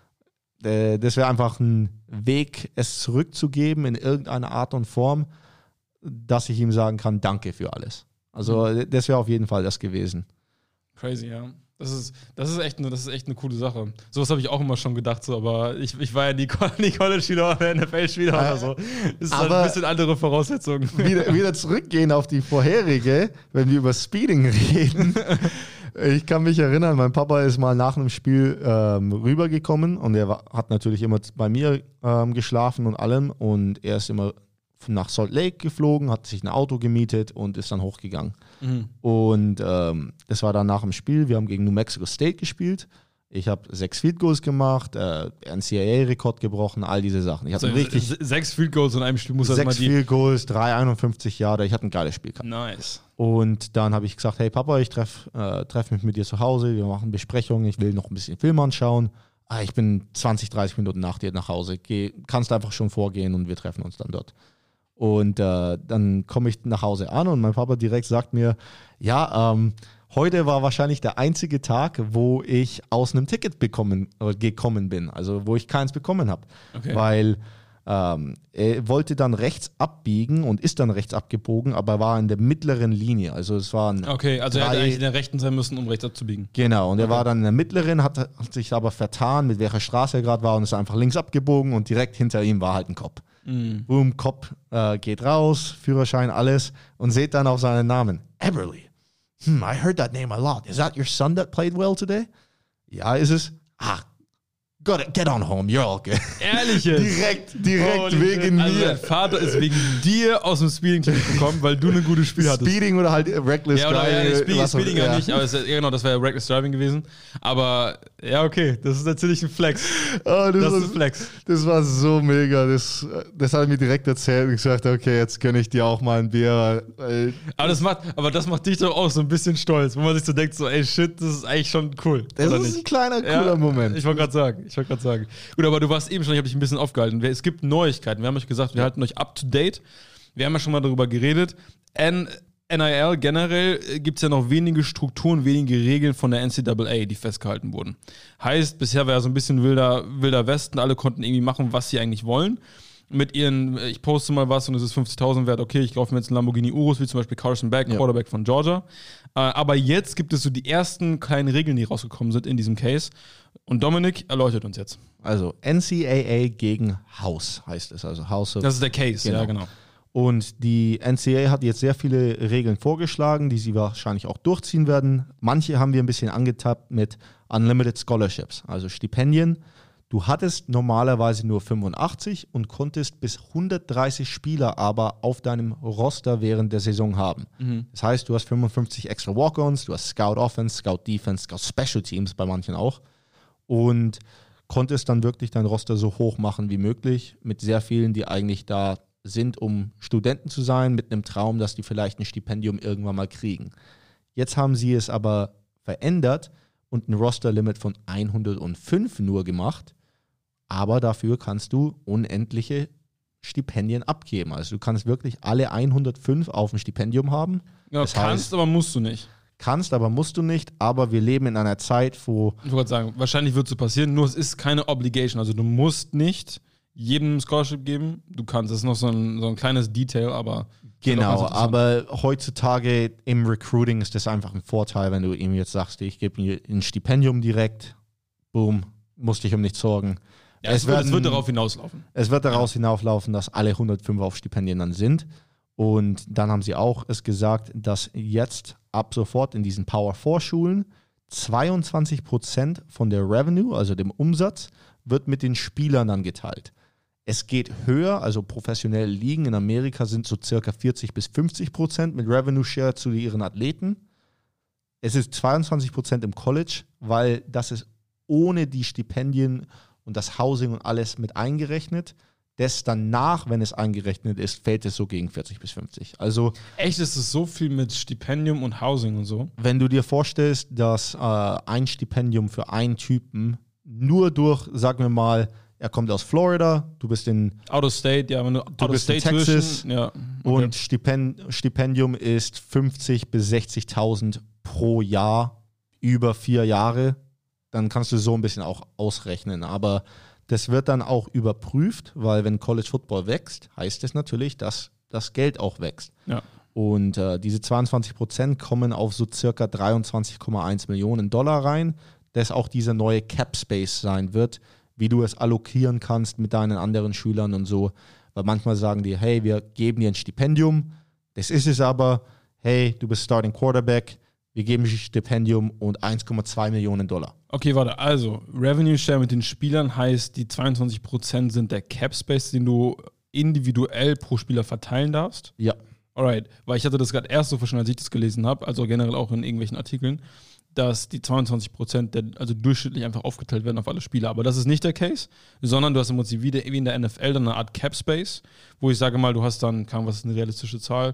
das wäre einfach ein Weg, es zurückzugeben in irgendeiner Art und Form, dass ich ihm sagen kann, danke für alles. Also das wäre auf jeden Fall das gewesen. Crazy, ja. Das ist echt eine coole Sache. Sowas habe ich auch immer schon gedacht, so, aber ich war ja nie College-Spieler oder NFL-Spieler oder so. Das ist halt ein bisschen andere Voraussetzungen. Wieder zurückgehen auf die vorherige, wenn wir über Speeding reden. Ich kann mich erinnern, mein Papa ist mal nach einem Spiel rübergekommen und er hat natürlich immer bei mir geschlafen und allem und er ist immer nach Salt Lake geflogen, hat sich ein Auto gemietet und ist dann hochgegangen. Und das war dann nach dem Spiel, wir haben gegen New Mexico State gespielt. Ich habe 6 Field Goals gemacht, NCAA-Rekord gebrochen, all diese Sachen. Ich hatte richtig 6 Field Goals in einem Spiel, muss 6 Field Goals, 351 Jahre, ich hatte ein geiles Spiel gehabt. Nice. Und dann habe ich gesagt, hey Papa, ich treff mich mit dir zu Hause, wir machen Besprechungen, ich will noch ein bisschen Film anschauen. Ich bin 20, 30 Minuten nach dir nach Hause, kannst einfach schon vorgehen und wir treffen uns dann dort. Und dann komme ich nach Hause an und mein Papa direkt sagt mir, heute war wahrscheinlich der einzige Tag, wo ich aus einem Ticket gekommen bin, also wo ich keins bekommen habe. Okay. Weil er wollte dann rechts abbiegen und ist dann rechts abgebogen, aber war in der mittleren Linie. Also es waren okay, also er hätte eigentlich in der rechten sein müssen, um rechts abzubiegen. Genau, und er war dann in der mittleren, hat sich aber vertan, mit welcher Straße er gerade war und ist einfach links abgebogen und direkt hinter ihm war halt ein Cop. Boom, Cop geht raus, Führerschein, alles und seht dann auf seinen Namen. Eberle. I heard that name a lot. Is that your son that played well today? Ja, ist es. Get on home, you're all good. Ehrliches? direkt wegen mir. Also dein Vater ist wegen dir aus dem Speeding-Team gekommen, weil du ein gutes Spiel hattest. Speeding oder halt Reckless Driving. Speeding ja nicht, aber das wäre ja Reckless Driving gewesen. Aber Ja, okay, das ist natürlich ein Flex. Das ist ein Flex. Das war so mega. Das hat er mir direkt erzählt und gesagt, okay, jetzt gönne ich dir auch mal ein Bier. Aber das macht dich doch auch so ein bisschen stolz, wo man sich so denkt, so, ey, shit, das ist eigentlich schon cool. Das ist ein kleiner, cooler Moment. Ich wollte gerade sagen. Gut, aber du warst eben schon, ich habe dich ein bisschen aufgehalten. Es gibt Neuigkeiten. Wir haben euch gesagt, wir halten euch up to date. Wir haben ja schon mal darüber geredet. NIL generell gibt es ja noch wenige Strukturen, wenige Regeln von der NCAA, die festgehalten wurden. Heißt, bisher war ja so ein bisschen wilder Westen, alle konnten irgendwie machen, was sie eigentlich wollen. Mit ihren, ich poste mal was und es ist 50.000 wert, okay, ich kaufe mir jetzt einen Lamborghini Urus, wie zum Beispiel Carson Beck, Quarterback von Georgia. Aber jetzt gibt es so die ersten kleinen Regeln, die rausgekommen sind in diesem Case. Und Dominik erläutert uns jetzt. Also NCAA gegen House heißt es, also House of... Das ist der Case, genau. Und die NCAA hat jetzt sehr viele Regeln vorgeschlagen, die sie wahrscheinlich auch durchziehen werden. Manche haben wir ein bisschen angetappt mit Unlimited Scholarships, also Stipendien. Du hattest normalerweise nur 85 und konntest bis 130 Spieler aber auf deinem Roster während der Saison haben. Das heißt, du hast 55 extra Walk-Ons, du hast Scout Offense, Scout Defense, Scout Special Teams bei manchen auch. Und konntest dann wirklich dein Roster so hoch machen wie möglich mit sehr vielen, die eigentlich da sind, um Studenten zu sein, mit einem Traum, dass die vielleicht ein Stipendium irgendwann mal kriegen. Jetzt haben sie es aber verändert und ein Roster-Limit von 105 nur gemacht, aber dafür kannst du unendliche Stipendien abgeben. Also du kannst wirklich alle 105 auf ein Stipendium haben. Ja, kannst, aber musst du nicht. Kannst, aber musst du nicht, aber wir leben in einer Zeit, wo... Ich wollte sagen, wahrscheinlich wird es so passieren, nur es ist keine Obligation, also du musst nicht jedem Scholarship geben. Du kannst, das ist noch so ein kleines Detail, aber... Genau, aber heutzutage im Recruiting ist das einfach ein Vorteil, wenn du ihm jetzt sagst, ich gebe mir ein Stipendium direkt, boom, musst dich um nichts sorgen. Ja, es wird darauf hinauslaufen. Es wird daraus hinauslaufen, dass alle 105 auf Stipendien dann sind. Und dann haben sie auch es gesagt, dass jetzt ab sofort in diesen Power-4-Schulen 22% von der Revenue, also dem Umsatz, wird mit den Spielern dann geteilt. Es geht höher, also professionelle Ligen in Amerika sind so circa 40-50% mit Revenue Share zu ihren Athleten. Es ist 22% im College, weil das ist ohne die Stipendien und das Housing und alles mit eingerechnet. Das danach, wenn es eingerechnet ist, fällt es so gegen 40-50. Also echt, ist es so viel mit Stipendium und Housing und so? Wenn du dir vorstellst, dass ein Stipendium für einen Typen nur durch, sagen wir mal, er kommt aus Florida, du bist in Out of State, ja, wenn du Out of State Texas, ja, okay. Und Stipendium ist 50.000 bis 60.000 pro Jahr über 4 Jahre, dann kannst du so ein bisschen auch ausrechnen. Aber das wird dann auch überprüft, weil wenn College Football wächst, heißt es natürlich, dass das Geld auch wächst. Ja. Und diese 22% kommen auf so circa 23,1 Millionen Dollar rein, das auch dieser neue Cap Space sein wird, wie du es allokieren kannst mit deinen anderen Schülern und so. Weil manchmal sagen die, hey, wir geben dir ein Stipendium, das ist es aber, hey, du bist Starting Quarterback, wir geben dir ein Stipendium und 1,2 Millionen Dollar. Okay, warte, also Revenue Share mit den Spielern heißt, die 22% sind der Cap Space, den du individuell pro Spieler verteilen darfst? Ja. Alright, weil ich hatte das gerade erst so verstanden, als ich das gelesen habe, also generell auch in irgendwelchen Artikeln, dass die 22% also durchschnittlich einfach aufgeteilt werden auf alle Spieler. Aber das ist nicht der Case, sondern du hast im Prinzip wie in der NFL dann eine Art Cap Space, wo ich sage mal, du hast dann, was ist eine realistische Zahl?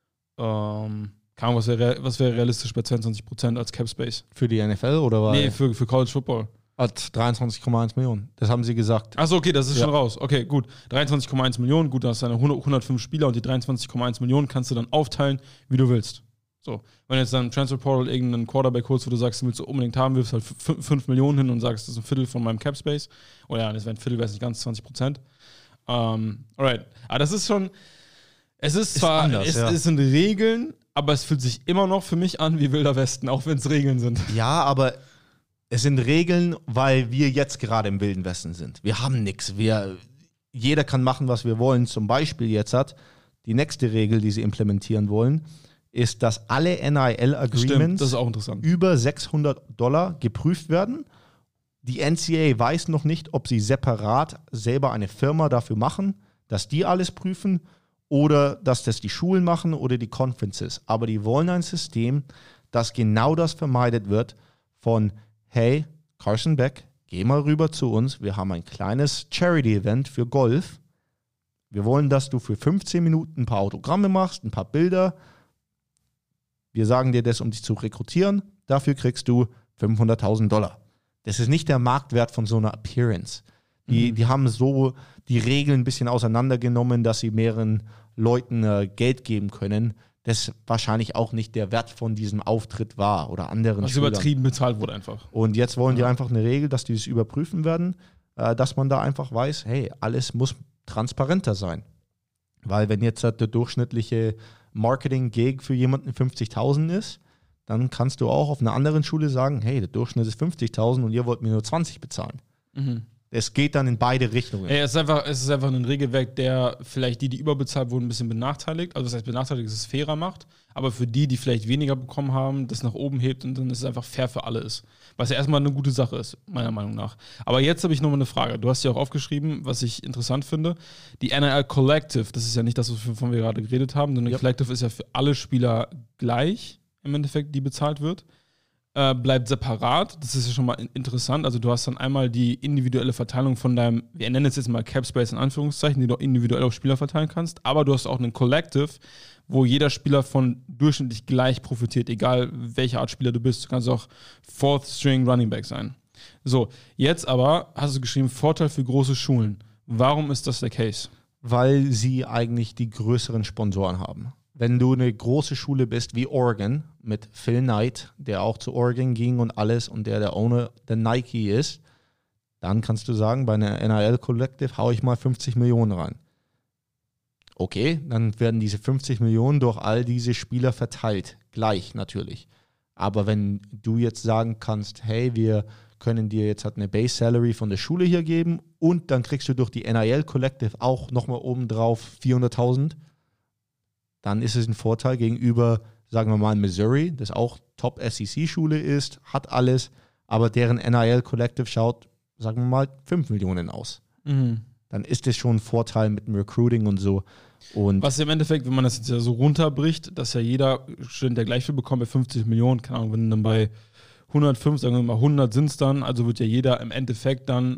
Was wäre realistisch bei 22% als Cap Space? Für die NFL oder? Nee, für College Football. Hat 23,1 Millionen. Das haben sie gesagt. Achso, okay, das ist schon raus. Okay, gut. 23,1 Millionen, gut, da hast du deine 105 Spieler und die 23,1 Millionen kannst du dann aufteilen, wie du willst. So, wenn du jetzt dann im Transfer Portal irgendeinen Quarterback holst, wo du sagst, du willst du unbedingt haben, wirfst halt 5 Millionen hin und sagst, das ist ein Viertel von meinem Cap Space. Oh ja, das wäre ein Viertel, wäre es nicht ganz 20%. Alright. Aber das ist schon, es ist zwar, anders, es sind Regeln, aber es fühlt sich immer noch für mich an wie Wilder Westen, auch wenn es Regeln sind. Ja, aber es sind Regeln, weil wir jetzt gerade im Wilden Westen sind. Wir haben nichts. Jeder kann machen, was wir wollen. Zum Beispiel jetzt die nächste Regel, die sie implementieren wollen, ist, dass alle NIL-Agreements über $600 geprüft werden. Die NCAA weiß noch nicht, ob sie separat selber eine Firma dafür machen, dass die alles prüfen oder dass das die Schulen machen oder die Conferences. Aber die wollen ein System, das genau das vermeidet wird von, hey, Carson Beck, geh mal rüber zu uns. Wir haben ein kleines Charity-Event für Golf. Wir wollen, dass du für 15 Minuten ein paar Autogramme machst, ein paar Bilder. Wir sagen dir das, um dich zu rekrutieren. Dafür kriegst du $500.000. Das ist nicht der Marktwert von so einer Appearance. Die haben so die Regeln ein bisschen auseinandergenommen, dass sie mehreren Leuten Geld geben können. Das wahrscheinlich auch nicht der Wert von diesem Auftritt war oder anderen was Schülern. Übertrieben bezahlt wurde einfach. Und jetzt wollen die einfach eine Regel, dass die das überprüfen werden, dass man da einfach weiß, hey, alles muss transparenter sein. Weil wenn jetzt der durchschnittliche Marketing-Gig für jemanden 50.000 ist, dann kannst du auch auf einer anderen Schule sagen, hey, der Durchschnitt ist 50.000 und ihr wollt mir nur 20 bezahlen. Es geht dann in beide Richtungen. Es ist einfach ein Regelwerk, der vielleicht die überbezahlt wurden, ein bisschen benachteiligt. Also das heißt benachteiligt, dass es fairer macht. Aber für die vielleicht weniger bekommen haben, das nach oben hebt und dann ist es einfach fair für alle ist. Was ja erstmal eine gute Sache ist, meiner Meinung nach. Aber jetzt habe ich nochmal eine Frage. Du hast ja auch aufgeschrieben, was ich interessant finde. Die NIL Collective, das ist ja nicht das, wovon wir gerade geredet haben, sondern Collective ist ja für alle Spieler gleich, im Endeffekt, die bezahlt wird. Bleibt separat. Das ist ja schon mal interessant. Also du hast dann einmal die individuelle Verteilung von deinem, wir nennen es jetzt mal Cap Space in Anführungszeichen, die du individuell auf Spieler verteilen kannst. Aber du hast auch einen Collective, wo jeder Spieler von durchschnittlich gleich profitiert, egal welche Art Spieler du bist. Du kannst auch Fourth String Running Back sein. So, jetzt aber hast du geschrieben, Vorteil für große Schulen. Warum ist das der Case? Weil sie eigentlich die größeren Sponsoren haben. Wenn du eine große Schule bist wie Oregon mit Phil Knight, der auch zu Oregon ging und alles und der Owner der Nike ist, dann kannst du sagen, bei einer NIL Collective haue ich mal 50 Millionen rein. Okay, dann werden diese 50 Millionen durch all diese Spieler verteilt. Gleich natürlich. Aber wenn du jetzt sagen kannst, hey, wir können dir jetzt halt eine Base Salary von der Schule hier geben und dann kriegst du durch die NIL Collective auch nochmal obendrauf 400.000, dann ist es ein Vorteil gegenüber, sagen wir mal, Missouri, das auch Top-SEC-Schule ist, hat alles, aber deren NIL Collective schaut, sagen wir mal, 5 Millionen aus. Dann ist das schon ein Vorteil mit dem Recruiting und so. Und was im Endeffekt, wenn man das jetzt ja so runterbricht, dass ja jeder Student, der gleich viel bekommt, bei 50 Millionen, keine Ahnung, wenn dann bei 105, sagen wir mal 100 sind es dann, also wird ja jeder im Endeffekt dann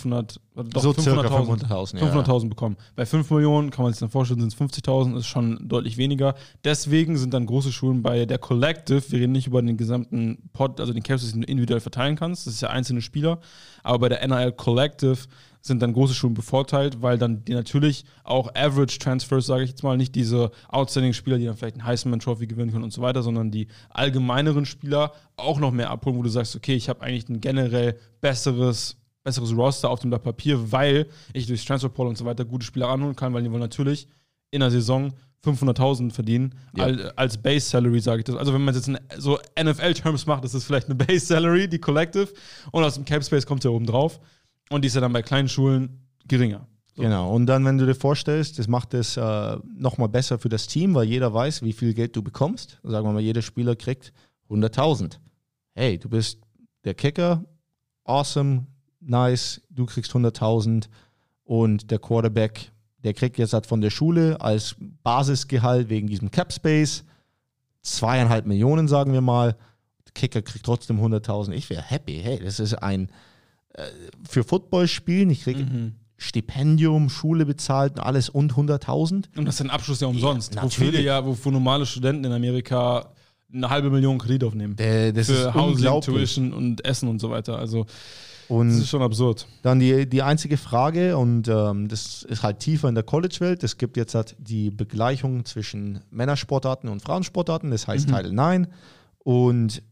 500.000 bekommen. Bei 5 Millionen kann man sich dann vorstellen, sind es 50.000, ist schon deutlich weniger. Deswegen sind dann große Schulen bei der Collective, wir reden nicht über den gesamten Pot, also den Caps, den du individuell verteilen kannst, das ist ja einzelne Spieler, aber bei der NIL Collective sind dann große Schulen bevorteilt, weil dann die natürlich auch Average Transfers, sage ich jetzt mal, nicht diese outstanding Spieler, die dann vielleicht einen Heisman Trophy gewinnen können und so weiter, sondern die allgemeineren Spieler auch noch mehr abholen, wo du sagst, okay, ich habe eigentlich ein generell besseres Roster auf dem Blatt Papier, weil ich durchs Transferportal und so weiter gute Spieler anholen kann, weil die wollen natürlich in der Saison 500.000 verdienen, als Base Salary, sage ich das. Also wenn man es jetzt in so NFL-Terms macht, ist es vielleicht eine Base Salary, die Collective, und aus dem Cap Space kommt es ja oben drauf. Und die ist ja dann bei kleinen Schulen geringer. So. Genau, und dann, wenn du dir vorstellst, das macht es nochmal besser für das Team, weil jeder weiß, wie viel Geld du bekommst. Sagen wir mal, jeder Spieler kriegt 100.000. Hey, du bist der Kicker, awesome, nice, du kriegst 100.000 und der Quarterback, der kriegt jetzt halt von der Schule als Basisgehalt wegen diesem Cap Space 2,5 Millionen, sagen wir mal. Der Kicker kriegt trotzdem 100.000. Ich wäre happy. Hey, das ist ein für Football spielen, ich kriege Stipendium, Schule bezahlt und alles und 100.000. Und das ist ein Abschluss ja umsonst. Ja, wo normale Studenten in Amerika 500.000 Kredit aufnehmen. Das für ist Housing, Tuition und Essen und so weiter. Also das ist schon absurd. Dann die einzige Frage, und das ist halt tiefer in der College-Welt, es gibt jetzt halt die Begleichung zwischen Männersportarten und Frauensportarten, das heißt Title IX. Und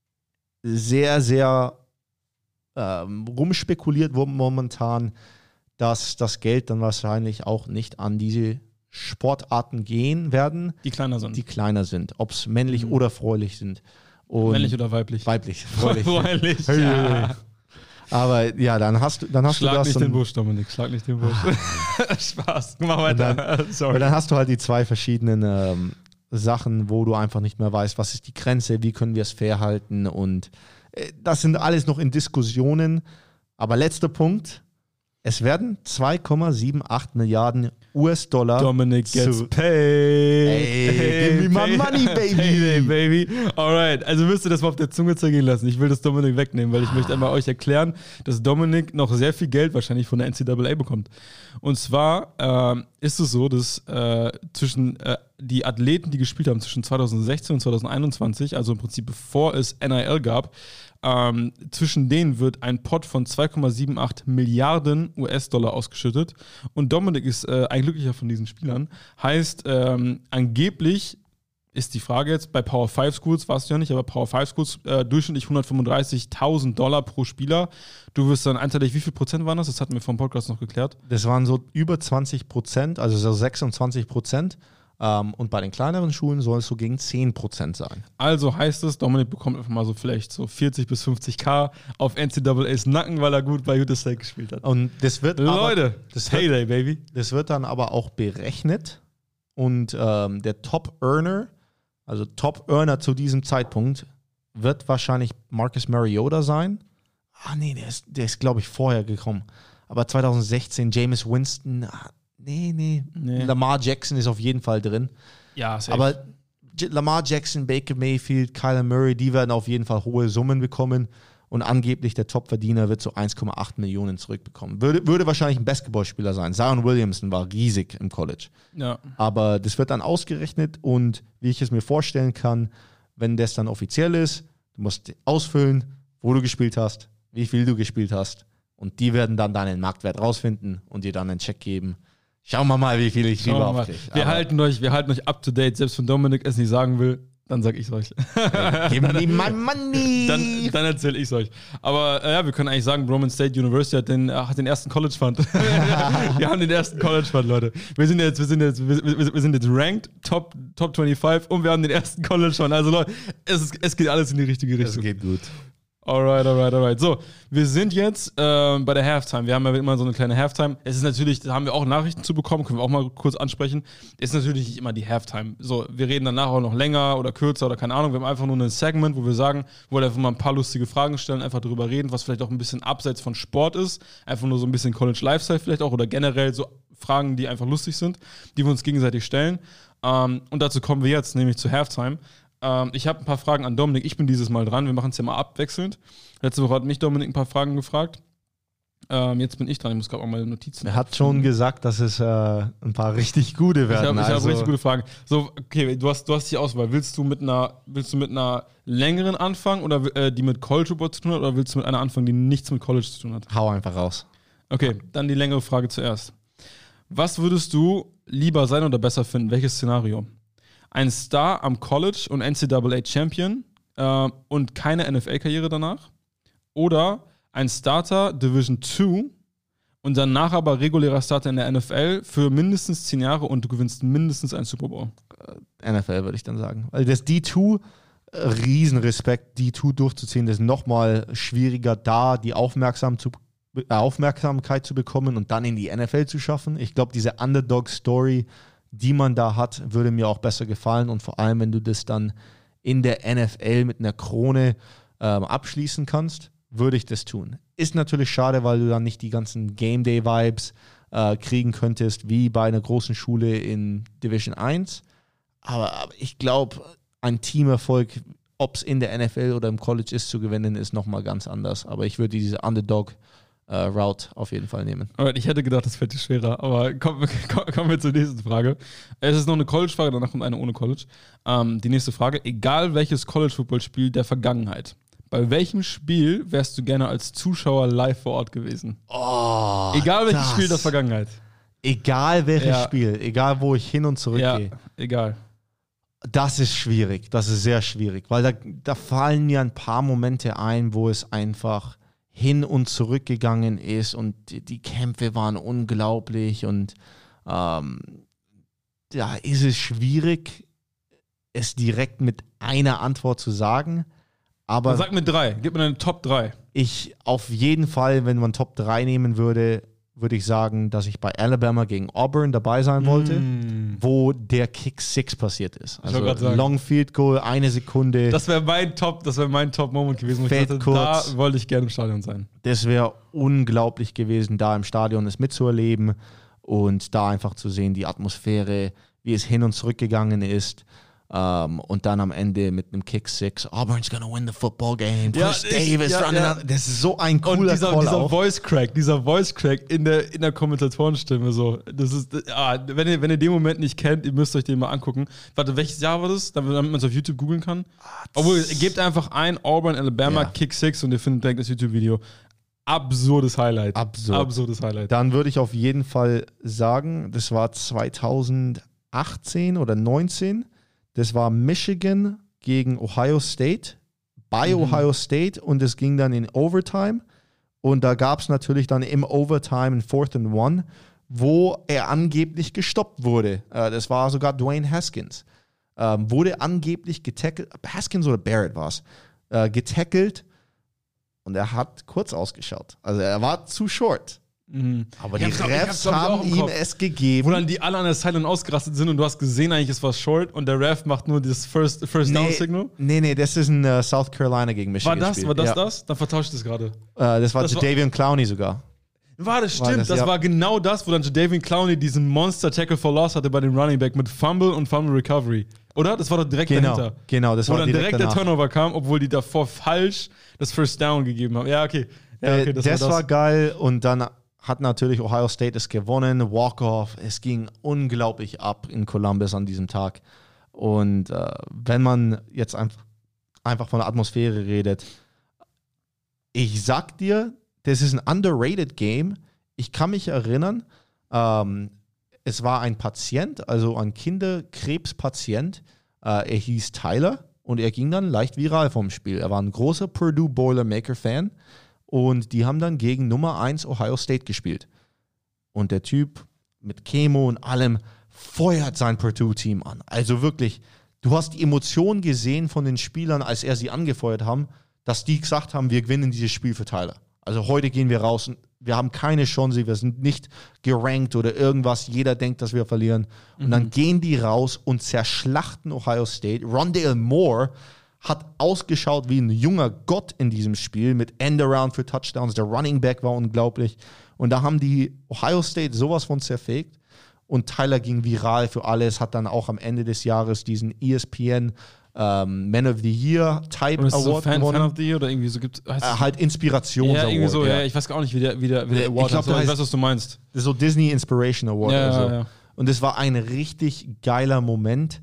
sehr, sehr rumspekuliert wurde momentan, dass das Geld dann wahrscheinlich auch nicht an diese Sportarten gehen werden. Die kleiner sind. Ob es männlich oder freulich sind. Und männlich oder weiblich? Weiblich. Freulich. Ja. Aber ja, dann hast du das. Schlag nicht den Busch, Dominik, schlag nicht den Busch. Spaß, mach weiter. Sorry. Und dann hast du halt die zwei verschiedenen Sachen, wo du einfach nicht mehr weißt, was ist die Grenze, wie können wir es fair halten, und das sind alles noch in Diskussionen. Aber letzter Punkt, es werden 2,78 Milliarden US-Dollar. Dominic gets paid. Hey, give me my money, baby. Payday, baby. Alright, also müsst ihr das mal auf der Zunge zergehen lassen. Ich will das Dominic wegnehmen, weil ich möchte einmal euch erklären, dass Dominic noch sehr viel Geld wahrscheinlich von der NCAA bekommt. Und zwar ist es so, dass zwischen die Athleten, die gespielt haben zwischen 2016 und 2021, also im Prinzip bevor es NIL gab, zwischen denen wird ein Pot von 2,78 Milliarden US-Dollar ausgeschüttet. Und Dominic ist ein glücklicher von diesen Spielern. Heißt, angeblich ist die Frage jetzt, bei Power 5 Schools warst du ja nicht, aber Power 5 Schools durchschnittlich $135.000 pro Spieler. Du wirst dann anteilig, wie viel Prozent waren das? Das hatten wir vom Podcast noch geklärt. Das waren so über 20%, also so 26%. Und bei den kleineren Schulen soll es so gegen 10% sein. Also heißt es, Dominic bekommt einfach mal so vielleicht so 40 bis 50k auf NCAAs Nacken, weil er gut bei Utah State gespielt hat. Und das wird Leute, Payday, baby. Das wird dann aber auch berechnet und der Top-Earner, also Top-Earner zu diesem Zeitpunkt, wird wahrscheinlich Marcus Mariota sein. Nee, der ist glaube ich, vorher gekommen. Aber 2016 Jameis Winston, nee. Lamar Jackson ist auf jeden Fall drin. Ja, safe. Aber Lamar Jackson, Baker Mayfield, Kyler Murray, die werden auf jeden Fall hohe Summen bekommen. Und angeblich der Topverdiener wird so 1,8 Millionen zurückbekommen. Würde wahrscheinlich ein Basketballspieler sein. Zion Williamson war riesig im College. Ja. Aber das wird dann ausgerechnet und wie ich es mir vorstellen kann, wenn das dann offiziell ist, du musst ausfüllen, wo du gespielt hast, wie viel du gespielt hast. Und die werden dann deinen Marktwert rausfinden und dir dann einen Check geben. Schauen wir mal, wie viel ich lieber aufkriege. Wir halten euch up to date. Selbst wenn Dominic es nicht sagen will, dann sag ich's euch. Give me my money! Dann erzähle ich's euch. Aber ja, wir können eigentlich sagen, Broman State University hat den ersten College Fund. Wir haben den ersten College Fund, Leute. Wir sind jetzt ranked, Top 25 und wir haben den ersten College Fund. Also Leute, es geht alles in die richtige Richtung. Es geht gut. Alright. So, wir sind jetzt bei der Halftime. Wir haben ja immer so eine kleine Halftime. Es ist natürlich, da haben wir auch Nachrichten zu bekommen, können wir auch mal kurz ansprechen. Es ist natürlich nicht immer die Halftime. So, wir reden danach auch noch länger oder kürzer oder keine Ahnung. Wir haben einfach nur ein Segment, wo wir einfach mal ein paar lustige Fragen stellen, einfach darüber reden, was vielleicht auch ein bisschen abseits von Sport ist. Einfach nur so ein bisschen College Lifestyle vielleicht auch oder generell so Fragen, die einfach lustig sind, die wir uns gegenseitig stellen. Und dazu kommen wir jetzt, nämlich zur Halftime. Ich habe ein paar Fragen an Dominik. Ich bin dieses Mal dran. Wir machen es ja mal abwechselnd. Letzte Woche hat mich Dominik ein paar Fragen gefragt. Jetzt bin ich dran. Ich muss gerade auch meine Notizen. Er hat schon gesagt, dass es ein paar richtig gute werden. Ich habe richtig gute Fragen. So, okay, du hast die Auswahl. Willst du mit einer längeren anfangen oder die mit College Football zu tun hat oder willst du mit einer anfangen, die nichts mit College zu tun hat? Hau einfach raus. Okay, dann die längere Frage zuerst. Was würdest du lieber sein oder besser finden? Welches Szenario? Ein Star am College und NCAA-Champion und keine NFL-Karriere danach. Oder ein Starter Division 2 und danach aber regulärer Starter in der NFL für mindestens 10 Jahre und du gewinnst mindestens einen Super Bowl. NFL würde ich dann sagen. Weil das D2, Riesenrespekt, D2 durchzuziehen, das ist nochmal schwieriger, da die Aufmerksamkeit zu bekommen und dann in die NFL zu schaffen. Ich glaube, diese Underdog-Story, die man da hat, würde mir auch besser gefallen und vor allem, wenn du das dann in der NFL mit einer Krone abschließen kannst, würde ich das tun. Ist natürlich schade, weil du dann nicht die ganzen Game Day Vibes kriegen könntest, wie bei einer großen Schule in Division 1, aber ich glaube, ein Teamerfolg, ob es in der NFL oder im College ist, zu gewinnen, ist nochmal ganz anders, aber ich würde diese Underdog Route auf jeden Fall nehmen. Alright, ich hätte gedacht, das fällt dir schwerer, aber kommen wir zur nächsten Frage. Es ist noch eine College-Frage, danach kommt eine ohne College. Die nächste Frage, egal welches College-Football-Spiel der Vergangenheit, bei welchem Spiel wärst du gerne als Zuschauer live vor Ort gewesen? Oh, egal welches Spiel der Vergangenheit. Egal welches Spiel, egal wo ich hin und zurück gehe. Ja, egal. Das ist schwierig, das ist sehr schwierig, weil da fallen mir ein paar Momente ein, wo es einfach hin und zurück gegangen ist und die Kämpfe waren unglaublich und da ist es schwierig, es direkt mit einer Antwort zu sagen. Aber sag mir 3, gib mir eine Top 3. Ich auf jeden Fall, wenn man Top 3 nehmen würde, würde ich sagen, dass ich bei Alabama gegen Auburn dabei sein wollte, wo der Kick 6 passiert ist. Also Long Field Goal, 1 Sekunde. Das wäre mein Top-Moment gewesen. Da wollte ich gerne im Stadion sein. Das wäre unglaublich gewesen, da im Stadion es mitzuerleben. und da einfach zu sehen, die Atmosphäre, wie es hin und zurück gegangen ist. Und dann am Ende mit einem Kick 6, Auburn's gonna win the football game. Chris Davis running out. Das ist so ein cooler Call. Und dieser Voice Crack in der Kommentatorenstimme. So. Das ist, wenn ihr den Moment nicht kennt, ihr müsst euch den mal angucken. Warte, welches Jahr war das? Damit man es auf YouTube googeln kann. Obwohl, gebt einfach ein Auburn, Alabama, Kick 6 und ihr findet direkt das YouTube-Video. Absurdes Highlight. Absurdes Highlight. Dann würde ich auf jeden Fall sagen, das war 2018 oder 19. Das war Michigan gegen Ohio State, bei Ohio State, und es ging dann in Overtime. Und da gab es natürlich dann im Overtime ein 4th and 1, wo er angeblich gestoppt wurde. Das war sogar Dwayne Haskins. Wurde angeblich getackelt, Haskins oder Barrett war es, getackelt, und er hat kurz ausgeschaut. Also er war zu short. Aber die Refs haben ihm es gegeben. Wo dann die alle an der Sideline ausgerastet sind und du hast gesehen, eigentlich ist was short und der Ref macht nur das First Down Signal. Nee, das ist ein South Carolina gegen Michigan. War das das? Dann vertauscht es gerade. Das war Jadeveon Clowney sogar. Stimmt. Das war genau das, wo dann Jadeveon Clowney diesen Monster Tackle for Loss hatte bei dem Running Back mit Fumble und Fumble Recovery. Oder? Das war doch direkt dahinter. Genau, das wo war dann direkt der Turnover kam, obwohl die davor falsch das First Down gegeben haben. Ja, okay. Das war geil, und dann hat natürlich Ohio State es gewonnen, Walk-Off. Es ging unglaublich ab in Columbus an diesem Tag. Und wenn man jetzt einfach von der Atmosphäre redet, ich sag dir, das ist ein underrated Game. Ich kann mich erinnern, es war ein Patient, also ein Kinderkrebspatient. Er hieß Tyler und er ging dann leicht viral vom Spiel. Er war ein großer Purdue Boilermaker-Fan. Und die haben dann gegen Nummer 1 Ohio State gespielt. Und der Typ mit Chemo und allem feuert sein Purdue-Team an. Also wirklich, du hast die Emotionen gesehen von den Spielern, als er sie angefeuert haben, dass die gesagt haben, wir gewinnen dieses Spiel für Tyler. Also heute gehen wir raus und wir haben keine Chance, wir sind nicht gerankt oder irgendwas. Jeder denkt, dass wir verlieren. Und dann gehen die raus und zerschlachten Ohio State. Rondale Moore hat ausgeschaut wie ein junger Gott in diesem Spiel mit Endaround für Touchdowns. Der Running Back war unglaublich. Und da haben die Ohio State sowas von zerfegt. Und Tyler ging viral für alles, hat dann auch am Ende des Jahres diesen ESPN Man of the Year Type Award so Fan gewonnen. of the Year oder irgendwie so gibt es. Halt Inspirations-Award. Ja, irgendwie so, ja. Ich weiß gar nicht, wie der Award heißt. Ich weiß, was du meinst. Das ist so Disney Inspiration Award. Ja, also. ja. Und es war ein richtig geiler Moment,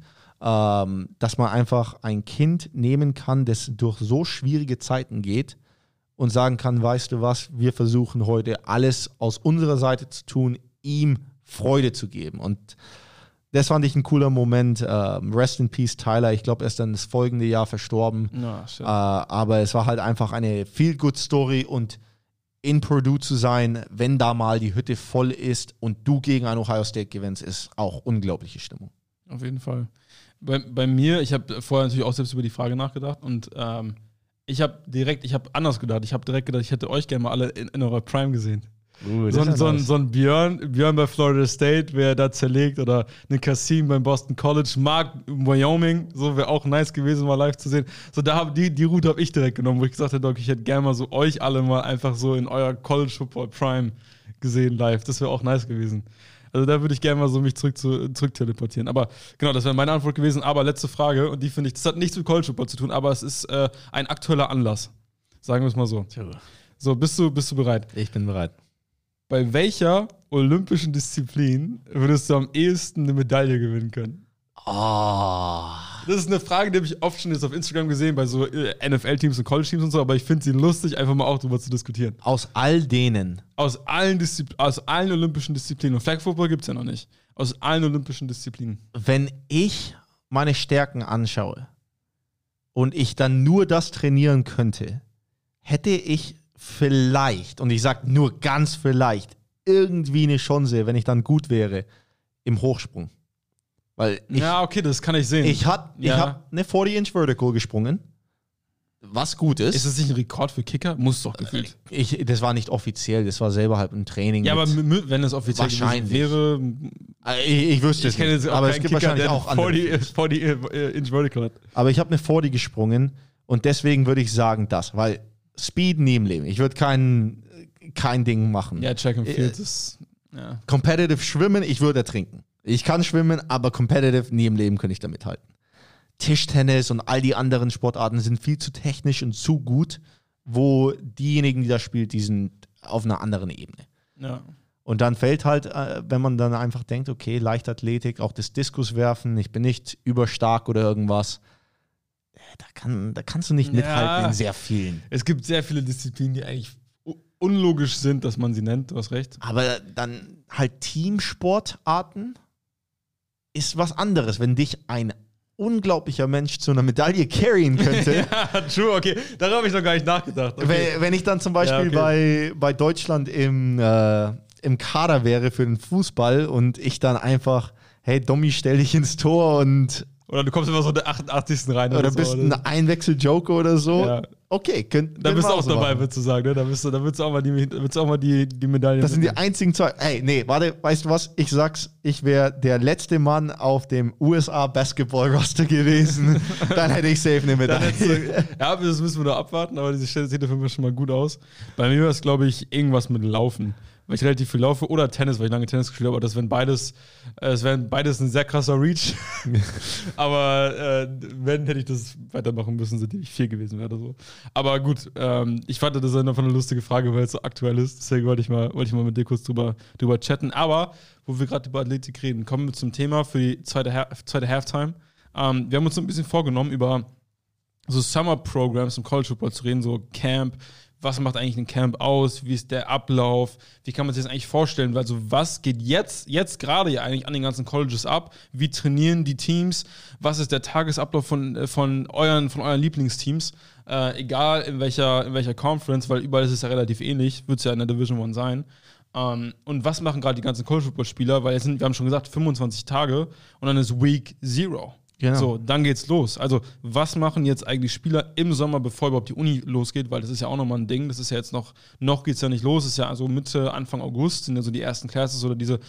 dass man einfach ein Kind nehmen kann, das durch so schwierige Zeiten geht und sagen kann, weißt du was, wir versuchen heute alles aus unserer Seite zu tun, ihm Freude zu geben. Und das fand ich ein cooler Moment. Rest in Peace, Tyler. Ich glaube, er ist dann das folgende Jahr verstorben. Aber es war halt einfach eine Feel-Good-Story, und in Purdue zu sein, wenn da mal die Hütte voll ist und du gegen ein Ohio State gewinnst, ist auch unglaubliche Stimmung. Auf jeden Fall. Bei mir, ich habe vorher natürlich auch selbst über die Frage nachgedacht und ich habe anders gedacht. Ich habe direkt gedacht, ich hätte euch gerne mal alle in eurer Prime gesehen. So ein Björn bei Florida State, wer da zerlegt, oder einen Kasim beim Boston College, Mark Wyoming, so wäre auch nice gewesen, mal live zu sehen. So, die Route habe ich direkt genommen, wo ich gesagt habe, ich hätte gerne mal so euch alle mal einfach so in euer College Football Prime gesehen live. Das wäre auch nice gewesen. Also da würde ich gerne mal so mich zurück teleportieren. Aber genau, das wäre meine Antwort gewesen. Aber letzte Frage, und die finde ich, das hat nichts mit College Football zu tun, aber es ist ein aktueller Anlass. Sagen wir es mal so. So, bist du bereit? Ich bin bereit. Bei welcher olympischen Disziplin würdest du am ehesten eine Medaille gewinnen können? Das ist eine Frage, die habe ich oft schon jetzt auf Instagram gesehen, bei so NFL-Teams und College-Teams und so, aber ich finde sie lustig, einfach mal auch drüber zu diskutieren. Aus all denen? Aus allen olympischen Disziplinen. Und Flag Football gibt es ja noch nicht. Aus allen olympischen Disziplinen. Wenn ich meine Stärken anschaue und ich dann nur das trainieren könnte, hätte ich vielleicht, und ich sage nur ganz vielleicht, irgendwie eine Chance, wenn ich dann gut wäre, im Hochsprung. Weil ja, okay, das kann ich sehen. Ich hab eine 40-Inch Vertical gesprungen, was gut ist. Ist das nicht ein Rekord für Kicker? Muss doch gefühlt. Das war nicht offiziell, das war selber halt ein Training. Ja, aber wenn es offiziell wäre. Ich wüsste es nicht. Aber es gibt Kicker, wahrscheinlich auch andere. 40-Inch Vertical hat. Aber ich habe eine 40 gesprungen und deswegen würde ich sagen das, weil Speed nie im Leben. Ich würde kein Ding machen. Ja, Track and Field ist. Ja. Competitive schwimmen, ich würde ertrinken. Ich kann schwimmen, aber competitive, nie im Leben könnte ich da mithalten. Tischtennis und all die anderen Sportarten sind viel zu technisch und zu gut, wo diejenigen, die da spielen, die sind auf einer anderen Ebene. Ja. Und dann fällt halt, wenn man dann einfach denkt, okay, Leichtathletik, auch das Diskuswerfen, ich bin nicht überstark oder irgendwas, da kannst du nicht mithalten in sehr vielen. Es gibt sehr viele Disziplinen, die eigentlich unlogisch sind, dass man sie nennt, du hast recht. Aber dann halt Teamsportarten ist was anderes, wenn dich ein unglaublicher Mensch zu einer Medaille carryen könnte. Ja, true, okay. Darauf habe ich noch gar nicht nachgedacht. Okay. Wenn ich dann zum Beispiel bei Deutschland im Kader wäre für den Fußball und ich dann einfach, hey Domi, stell dich ins Tor und oder du kommst immer so in der 88. rein. Oder bist ein Einwechsel-Joker oder so. Ja. Okay, da bist du auch dabei, würdest du sagen. Ne? Da willst du auch mal die Medaille. Das sind die einzigen zwei. Ey, nee, warte, weißt du was? Ich sag's, ich wäre der letzte Mann auf dem USA-Basketball-Roster gewesen. Dann hätte ich safe eine Medaille. Ja, das müssen wir noch abwarten, aber diese Stelle sieht für mich schon mal gut aus. Bei mir war es, glaube ich, irgendwas mit Laufen. Weil ich relativ viel laufe, oder Tennis, weil ich lange Tennis gespielt habe, aber das wären beides ein sehr krasser Reach. Aber wenn, hätte ich das weitermachen müssen, seitdem ich 4 gewesen wäre oder so. Aber gut, ich fand das einfach eine lustige Frage, weil es so aktuell ist. Deswegen wollte ich mal mit dir kurz drüber chatten. Aber, wo wir gerade über Athletik reden, kommen wir zum Thema für die zweite Halftime. Wir haben uns so ein bisschen vorgenommen, über so Summer-Programs im College Football zu reden, so Camp. Was macht eigentlich ein Camp aus? Wie ist der Ablauf? Wie kann man sich das eigentlich vorstellen? Also was geht jetzt gerade ja eigentlich an den ganzen Colleges ab? Wie trainieren die Teams? Was ist der Tagesablauf von euren Lieblingsteams? Egal in welcher Conference, weil überall ist es ja relativ ähnlich, wird es ja in der Division 1 sein. Und was machen gerade die ganzen College-Football-Spieler? Weil wir haben schon gesagt, 25 Tage und dann ist Week 0. Genau. So, dann geht's los. Also, was machen jetzt eigentlich Spieler im Sommer, bevor überhaupt die Uni losgeht? Weil das ist ja auch nochmal ein Ding. Das ist ja jetzt noch geht's ja nicht los. Das ist ja also Mitte, Anfang August sind ja so die ersten Classes oder diese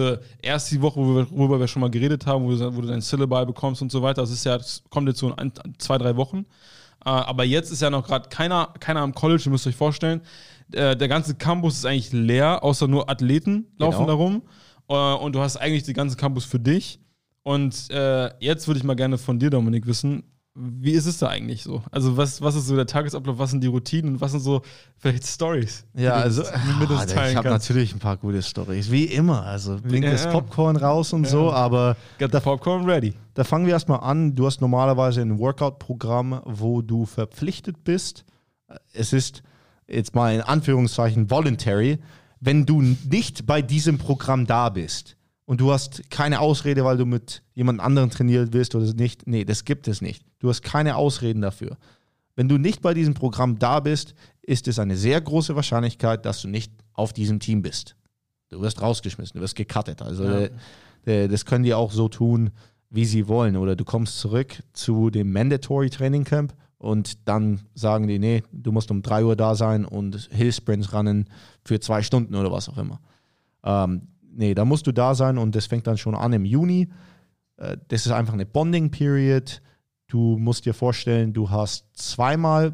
erste Woche, worüber wir schon mal geredet haben, wo du dein Syllabi bekommst und so weiter. Das kommt jetzt so in 2-3 Wochen. Aber jetzt ist ja noch gerade keiner am College, ihr müsst euch vorstellen. Der ganze Campus ist eigentlich leer, außer nur Athleten laufen da rum. Und du hast eigentlich den ganzen Campus für dich. Und jetzt würde ich mal gerne von dir, Dominik, wissen, wie ist es da eigentlich so? Also was ist so der Tagesablauf, was sind die Routinen und was sind so vielleicht Stories? Ja, also ich habe natürlich ein paar gute Stories, wie immer. Also bringt das Popcorn raus und so, aber get the Popcorn ready. Da fangen wir erstmal an. Du hast normalerweise ein Workout-Programm, wo du verpflichtet bist. Es ist jetzt mal in Anführungszeichen voluntary, wenn du nicht bei diesem Programm da bist. Und du hast keine Ausrede, weil du mit jemand anderem trainiert wirst oder nicht. Nee, das gibt es nicht. Du hast keine Ausreden dafür. Wenn du nicht bei diesem Programm da bist, ist es eine sehr große Wahrscheinlichkeit, dass du nicht auf diesem Team bist. Du wirst rausgeschmissen, du wirst gecuttet. Also das können die auch so tun, wie sie wollen. Oder du kommst zurück zu dem Mandatory Training Camp und dann sagen die, nee, du musst um 3 Uhr da sein und Hill-Sprints runnen für 2 Stunden oder was auch immer. Nee, da musst du da sein und das fängt dann schon an im Juni. Das ist einfach eine Bonding-Period. Du musst dir vorstellen, du hast 3-mal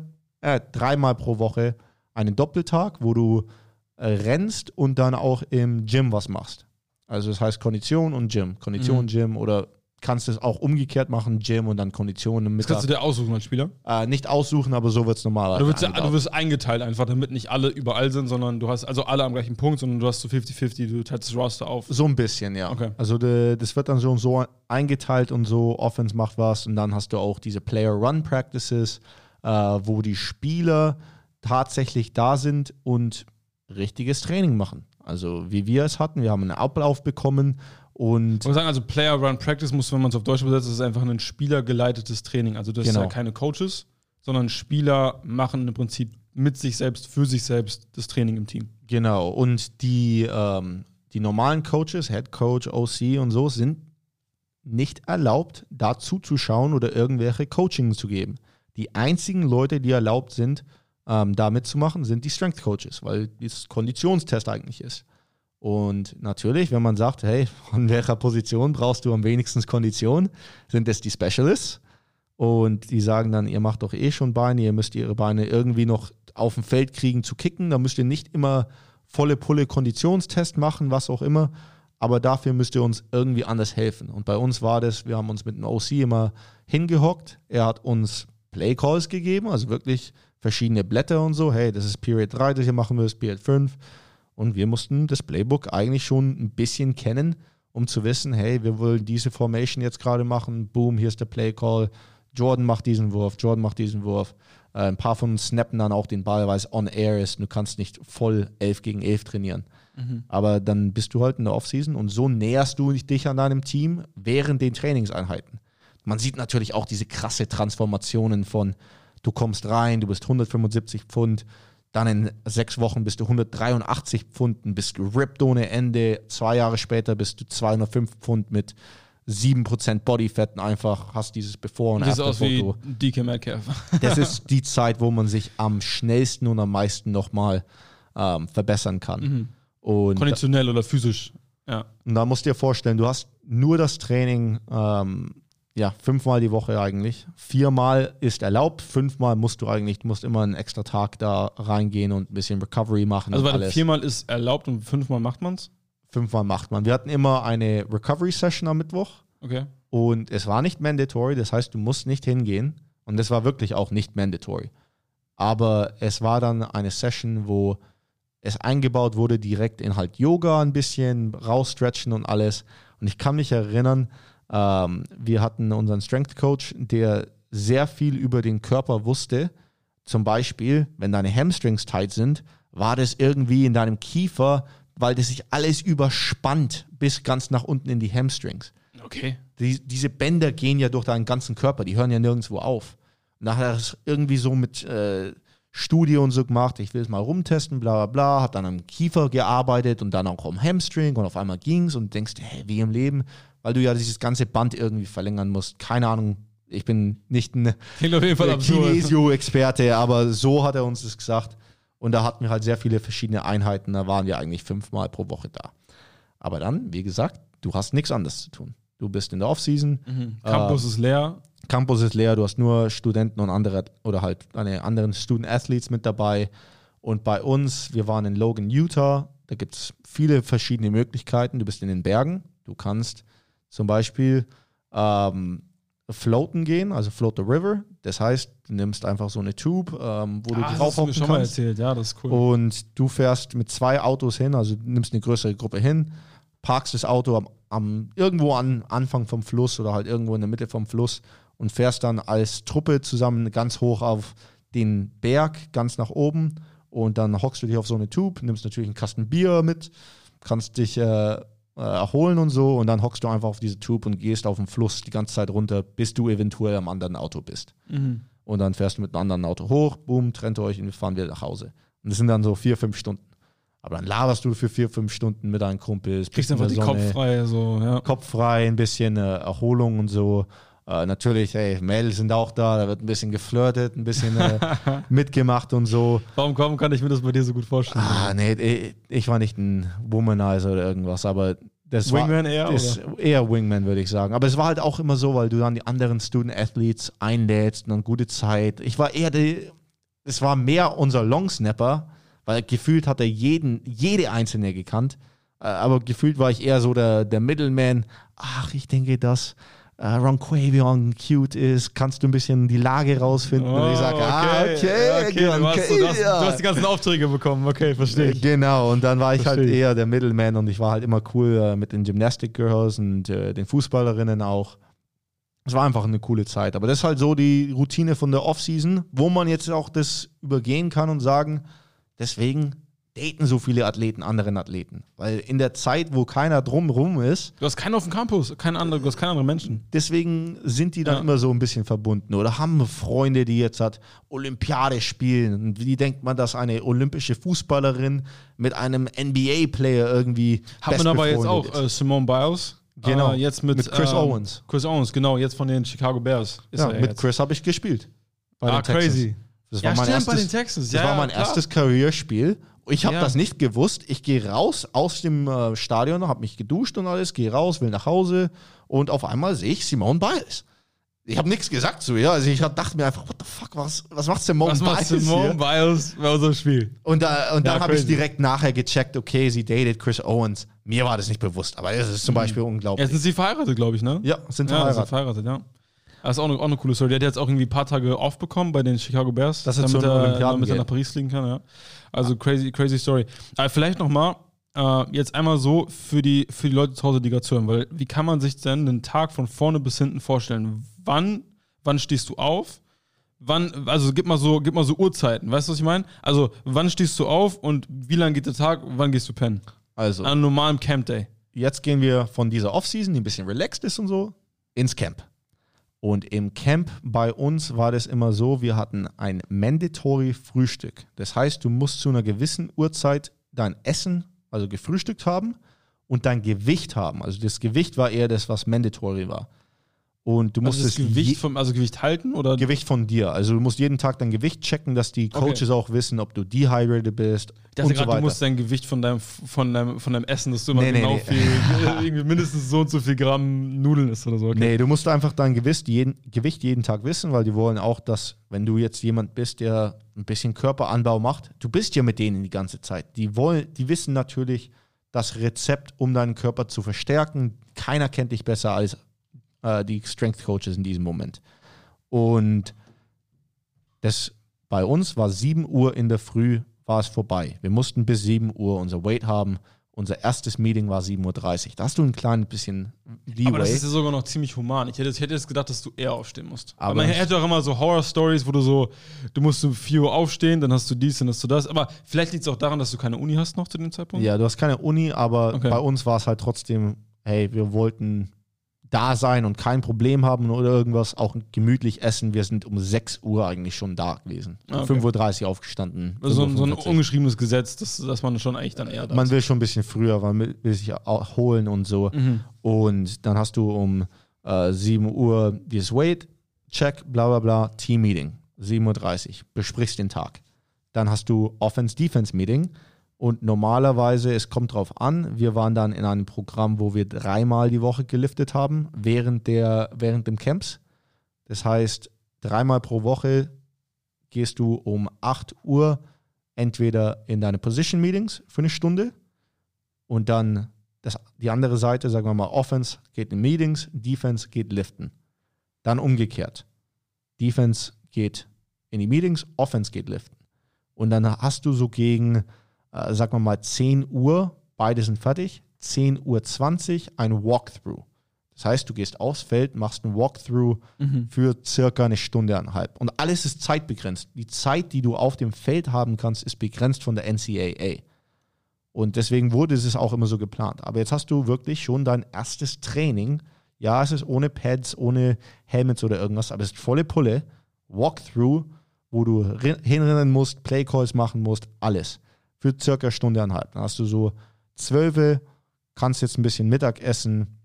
pro Woche einen Doppeltag, wo du rennst und dann auch im Gym was machst. Also das heißt Kondition und Gym. Kondition, Gym oder kannst es auch umgekehrt machen, Gym und dann Kondition im Mittag. Das kannst du dir aussuchen als Spieler? Nicht aussuchen, aber so wird es normalerweise. Du wirst eingeteilt einfach, damit nicht alle überall sind, sondern du hast also alle am gleichen Punkt, sondern du hast so 50-50, du teilst das Roster auf. So ein bisschen, ja. Okay. Also das wird dann so eingeteilt und so, Offense macht was und dann hast du auch diese Player-Run-Practices, wo die Spieler tatsächlich da sind und richtiges Training machen. Also wie wir es hatten, wir haben einen Ablauf bekommen. Und ich muss sagen, also Player Run Practice wenn man es auf Deutsch übersetzt, ist einfach ein spielergeleitetes Training. Also das ist ja keine Coaches, sondern Spieler machen im Prinzip mit sich selbst, für sich selbst das Training im Team. Genau. Und die normalen Coaches, Head Coach, OC und so, sind nicht erlaubt, da zuzuschauen oder irgendwelche Coachings zu geben. Die einzigen Leute, die erlaubt sind, da mitzumachen, sind die Strength Coaches, weil das Konditionstest eigentlich ist. Und natürlich, wenn man sagt, hey, von welcher Position brauchst du am wenigsten Kondition, sind es die Specialists. Und die sagen dann, ihr macht doch schon Beine, ihr müsst ihre Beine irgendwie noch auf dem Feld kriegen zu kicken. Da müsst ihr nicht immer volle Pulle Konditionstest machen, was auch immer. Aber dafür müsst ihr uns irgendwie anders helfen. Und bei uns war das, wir haben uns mit dem OC immer hingehockt. Er hat uns Playcalls gegeben, also wirklich verschiedene Blätter und so. Hey, das ist Period 3, das hier machen wir, das Period 5. Und wir mussten das Playbook eigentlich schon ein bisschen kennen, um zu wissen, hey, wir wollen diese Formation jetzt gerade machen. Boom, hier ist der Playcall. Jordan macht diesen Wurf, Jordan macht diesen Wurf. Ein paar von uns snappen dann auch den Ball, weil es on air ist. Du kannst nicht voll 11 gegen 11 trainieren. Aber dann bist du halt in der Offseason und so näherst du dich an deinem Team während den Trainingseinheiten. Man sieht natürlich auch diese krasse Transformationen von, du kommst rein, du bist 175 Pfund, dann in 6 Wochen bist du 183 Pfund und bist gerippt ohne Ende. 2 Jahre später bist du 205 Pfund mit 7% Bodyfat und einfach hast dieses Before- und After-Foto. Wie DK Metcalf. Das ist die Zeit, wo man sich am schnellsten und am meisten nochmal verbessern kann. Und konditionell oder physisch. Ja. Und da musst du dir vorstellen, du hast nur das Training 5-mal die Woche eigentlich. 4-mal ist erlaubt, 5-mal musst du immer einen extra Tag da reingehen und ein bisschen Recovery machen. Also 4-mal ist erlaubt und 5-mal macht man es? 5-mal macht man. Wir hatten immer eine Recovery-Session am Mittwoch. Okay. Und es war nicht mandatory, das heißt, du musst nicht hingehen. Und das war wirklich auch nicht mandatory. Aber es war dann eine Session, wo es eingebaut wurde, direkt in halt Yoga ein bisschen, rausstretchen und alles. Und ich kann mich erinnern, wir hatten unseren Strength Coach, der sehr viel über den Körper wusste. Zum Beispiel, wenn deine Hamstrings tight sind, war das irgendwie in deinem Kiefer, weil das sich alles überspannt bis ganz nach unten in die Hamstrings. Okay. Diese Bänder gehen ja durch deinen ganzen Körper, die hören ja nirgendwo auf. Und da hat er das irgendwie so mit Studie und so gemacht, ich will es mal rumtesten, bla bla bla, hat dann am Kiefer gearbeitet und dann auch am Hamstring und auf einmal ging's und denkst, hey, wie im Leben, weil du ja dieses ganze Band irgendwie verlängern musst. Keine Ahnung, ich bin nicht ein Kinesio-Experte, aber so hat er uns das gesagt. Und da hatten wir halt sehr viele verschiedene Einheiten, da waren wir eigentlich 5-mal pro Woche da. Aber dann, wie gesagt, du hast nichts anderes zu tun. Du bist in der Offseason. Campus ist leer. Campus ist leer, du hast nur Studenten und andere oder halt deine anderen Student Athletes mit dabei. Und bei uns, wir waren in Logan, Utah, da gibt es viele verschiedene Möglichkeiten. Du bist in den Bergen, du kannst zum Beispiel floaten gehen, also float the river. Das heißt, du nimmst einfach so eine Tube, wo du drauf hocken kannst. Mal erzählt. Ja, das ist cool. Und du fährst mit 2 Autos hin, also du nimmst eine größere Gruppe hin, parkst das Auto irgendwo am Anfang vom Fluss oder halt irgendwo in der Mitte vom Fluss und fährst dann als Truppe zusammen ganz hoch auf den Berg, ganz nach oben und dann hockst du dich auf so eine Tube, nimmst natürlich einen Kasten Bier mit, kannst dich erholen und so und dann hockst du einfach auf diese Tube und gehst auf den Fluss die ganze Zeit runter, bis du eventuell am anderen Auto bist. Und dann fährst du mit einem anderen Auto hoch, boom, trennt euch und wir fahren wieder nach Hause. Und das sind dann so 4-5 Stunden. Aber dann laberst du für 4-5 Stunden mit deinen Kumpels. Kriegst einfach die Kopf frei. So, ja. Kopf frei, ein bisschen Erholung und so. Natürlich, hey, Mädels sind auch da wird ein bisschen geflirtet, ein bisschen mitgemacht und so. Warum kann ich mir das bei dir so gut vorstellen? Nee, ich war nicht ein Womanizer oder irgendwas, aber das Wingman eher Wingman, würde ich sagen. Aber es war halt auch immer so, weil du dann die anderen Student Athletes einlädst und dann gute Zeit. Ich war es war mehr unser Longsnapper, weil gefühlt hat er jede Einzelne gekannt. Aber gefühlt war ich eher so der Middleman. Ach, ich denke, dass Ronquavion cute ist, kannst du ein bisschen die Lage rausfinden. Und ich sage, du hast die ganzen Aufträge bekommen, okay, verstehe ich. Genau, und dann war ich halt eher der Middleman und ich war halt immer cool mit den Gymnastic Girls und den Fußballerinnen auch. Es war einfach eine coole Zeit. Aber das ist halt so die Routine von der Offseason, wo man jetzt auch das übergehen kann und sagen, deswegen daten so viele Athleten anderen Athleten. Weil in der Zeit, wo keiner drumrum ist. Du hast keinen auf dem Campus, du hast keine anderen Menschen. Deswegen sind die dann immer so ein bisschen verbunden. Oder haben Freunde, die jetzt Olympiade spielen. Und wie denkt man, dass eine olympische Fußballerin mit einem NBA-Player irgendwie hat man aber jetzt auch Simone Biles. Genau, jetzt mit Chris Owens. Chris Owens, genau, jetzt von den Chicago Bears. Mit Chris habe ich gespielt. Crazy. Das war bei den Texans. Das war mein erstes Career-Spiel. Ich habe das nicht gewusst. Ich gehe raus aus dem Stadion, habe mich geduscht und alles, gehe raus, will nach Hause und auf einmal sehe ich Simone Biles. Ich habe nichts gesagt zu ihr. Also ich dachte mir einfach, what the fuck, was macht Simone Biles? Was macht Simone Biles bei unserem Spiel? Und dann habe ich direkt nachher gecheckt, okay, sie datet Chris Owens. Mir war das nicht bewusst, aber das ist zum Beispiel unglaublich. Jetzt sind sie verheiratet, glaube ich, ne? Ja, sind verheiratet, ja. Das ist auch eine coole Story. Der hat jetzt auch irgendwie ein paar Tage off bekommen bei den Chicago Bears, das ist damit er nach Paris fliegen kann, ja. Also crazy Story. Aber vielleicht nochmal, jetzt einmal so für die Leute zu Hause, die gerade zuhören, weil wie kann man sich denn einen Tag von vorne bis hinten vorstellen? Wann stehst du auf? Also gib mal so Uhrzeiten, weißt du, was ich meine? Also wann stehst du auf und wie lange geht der Tag, wann gehst du pennen? Also an einem normalen Camp Day. Jetzt gehen wir von dieser Offseason, die ein bisschen relaxed ist und so, ins Camp. Und im Camp bei uns war das immer so, wir hatten ein mandatory Frühstück. Das heißt, du musst zu einer gewissen Uhrzeit dein Essen, also gefrühstückt haben und dein Gewicht haben. Also das Gewicht war eher das, was mandatory war. Und du musst das Gewicht halten oder? Gewicht von dir. Also du musst jeden Tag dein Gewicht checken, dass die Coaches auch wissen, ob du dehydrated bist. Und so weiter. Du musst dein Gewicht von deinem Essen, dass du immer irgendwie mindestens so und so viel Gramm Nudeln isst oder so. Okay. Nee, du musst einfach dein Gewicht jeden Tag wissen, weil die wollen auch, dass, wenn du jetzt jemand bist, der ein bisschen Körperanbau macht, du bist ja mit denen die ganze Zeit. Die wissen natürlich das Rezept, um deinen Körper zu verstärken. Keiner kennt dich besser als die Strength Coaches in diesem Moment. Und das bei uns war 7 Uhr in der Früh, war es vorbei. Wir mussten bis 7 Uhr unser Weight haben. Unser erstes Meeting war 7:30 Uhr. Da hast du ein kleines bisschen Leeway. Aber das ist ja sogar noch ziemlich human. Ich hätte jetzt gedacht, dass du eher aufstehen musst. Aber man hätte auch immer so Horror-Stories, wo du musst um 4 Uhr aufstehen, dann hast du dies, dann hast du das. Aber vielleicht liegt es auch daran, dass du keine Uni hast noch zu dem Zeitpunkt? Ja, du hast keine Uni, aber bei uns war es halt trotzdem, hey, wir wollten da sein und kein Problem haben oder irgendwas, auch gemütlich essen. Wir sind um 6 Uhr eigentlich schon da gewesen. Okay. 5:30 Uhr aufgestanden. Also so ein ungeschriebenes Gesetz, dass man schon eigentlich dann eher da Man will schon ein bisschen früher, weil man will sich auch holen und so. Und dann hast du um 7 Uhr dieses Weight-Check, bla bla bla, Team-Meeting, 7:30 Uhr, besprichst den Tag. Dann hast du Offense-Defense-Meeting. Und normalerweise, es kommt drauf an, wir waren dann in einem Programm, wo wir 3-mal die Woche geliftet haben, während dem Camps. Das heißt, 3-mal pro Woche gehst du um 8 Uhr entweder in deine Position-Meetings für eine Stunde und dann die andere Seite, sagen wir mal Offense, geht in Meetings, Defense geht liften. Dann umgekehrt. Defense geht in die Meetings, Offense geht liften. Und dann hast du so gegen sagen wir mal 10 Uhr, beide sind fertig, 10:20 Uhr ein Walkthrough. Das heißt, du gehst aufs Feld, machst ein Walkthrough für circa 1,5 Stunden. Und alles ist zeitbegrenzt. Die Zeit, die du auf dem Feld haben kannst, ist begrenzt von der NCAA. Und deswegen wurde es auch immer so geplant. Aber jetzt hast du wirklich schon dein erstes Training. Ja, es ist ohne Pads, ohne Helmets oder irgendwas, aber es ist volle Pulle. Walkthrough, wo du hinrennen musst, Playcalls machen musst, alles. Für circa 1,5 Stunden. Dann hast du so 12 Uhr, kannst jetzt ein bisschen Mittag essen.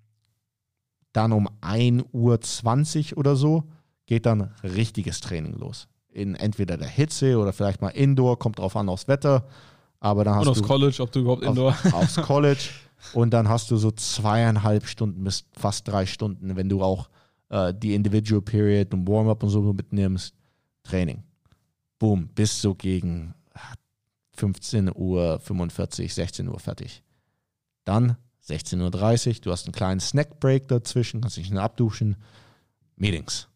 Dann um 1:20 Uhr oder so geht dann richtiges Training los. In entweder der Hitze oder vielleicht mal Indoor, kommt drauf an aufs Wetter. Aber dann hast und aufs College, ob du überhaupt Indoor. Aufs College. Und dann hast du so 2,5 Stunden bis fast 3 Stunden, wenn du auch die Individual Period und Warm-up und so mitnimmst. Training. Boom, bis so gegen 15:45 Uhr, 16 Uhr fertig. Dann 16:30 Uhr, du hast einen kleinen Snack-Break dazwischen, kannst dich schnell abduschen. Meetings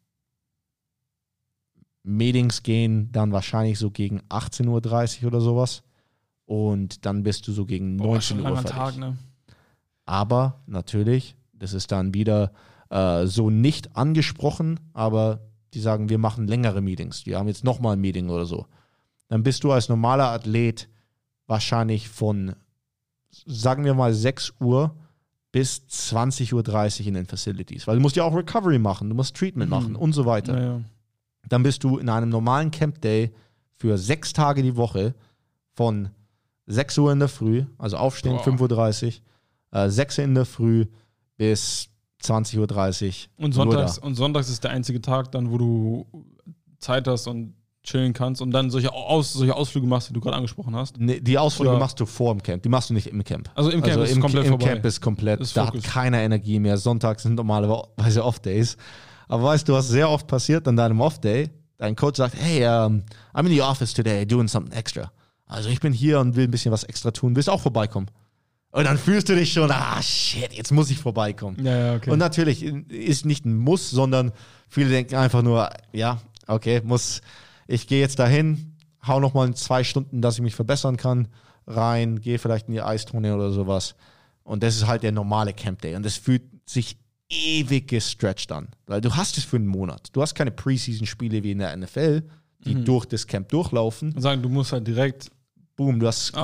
gehen dann wahrscheinlich so gegen 18:30 Uhr oder sowas. Und dann bist du so gegen 19 Uhr fertig. Tag, ne? Aber natürlich, das ist dann wieder so nicht angesprochen, aber die sagen, wir machen längere Meetings. Wir haben jetzt nochmal ein Meeting oder so. Dann bist du als normaler Athlet wahrscheinlich von, sagen wir mal, 6 Uhr bis 20:30 Uhr in den Facilities. Weil du musst ja auch Recovery machen, du musst Treatment machen und so weiter. Ja. Dann bist du in einem normalen Camp Day für 6 Tage die Woche von 6 Uhr in der Früh, also aufstehen, 5:30 Uhr, 6 Uhr in der Früh bis 20:30 Uhr. Und sonntags ist der einzige Tag dann, wo du Zeit hast und chillen kannst und dann solche Ausflüge machst, wie du gerade angesprochen hast? Nee, die Ausflüge machst du vor dem Camp, die machst du nicht im Camp. Also im Camp ist komplett vorbei. Im Camp ist komplett, da hat keiner Energie mehr. Sonntags sind normalerweise Off-Days. Aber weißt du, was sehr oft passiert an deinem Off-Day? Dein Coach sagt, hey, I'm in the office today doing something extra. Also ich bin hier und will ein bisschen was extra tun. Willst du auch vorbeikommen? Und dann fühlst du dich schon, shit, jetzt muss ich vorbeikommen. Ja, okay. Und natürlich ist nicht ein Muss, sondern viele denken einfach nur, ja, okay, ich gehe jetzt dahin, hau nochmal in 2 Stunden, dass ich mich verbessern kann, rein, gehe vielleicht in die Eistonne oder sowas. Und das ist halt der normale Camp Day. Und das fühlt sich ewig gestretched an. Weil du hast es für einen Monat. Du hast keine Preseason-Spiele wie in der NFL, die durch das Camp durchlaufen. Und sagen, du musst halt direkt boom, du hast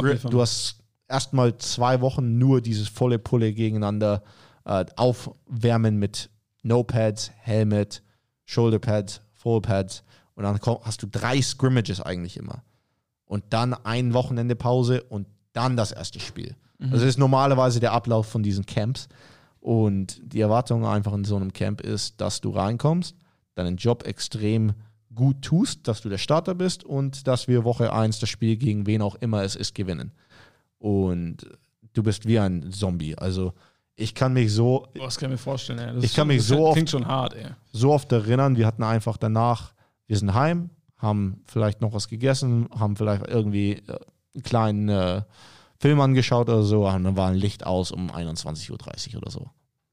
erstmal 2 Wochen nur dieses volle Pulle gegeneinander aufwärmen mit No-Pads, Helmet, Shoulder-Pads, Full-Pads und dann hast du 3 Scrimmages eigentlich immer. Und dann ein Wochenende Pause und dann das erste Spiel. Also das ist normalerweise der Ablauf von diesen Camps. Und die Erwartung einfach in so einem Camp ist, dass du reinkommst, deinen Job extrem gut tust, dass du der Starter bist und dass wir Woche 1 das Spiel gegen wen auch immer es ist gewinnen. Und du bist wie ein Zombie. Also ich kann mich so... Das kann ich mir vorstellen, ey. Das klingt schon hart, ey. So oft erinnern, wir hatten einfach danach, wir sind heim, haben vielleicht noch was gegessen, haben vielleicht irgendwie einen kleinen Film angeschaut oder so, und dann war ein Licht aus um 21:30 Uhr oder so.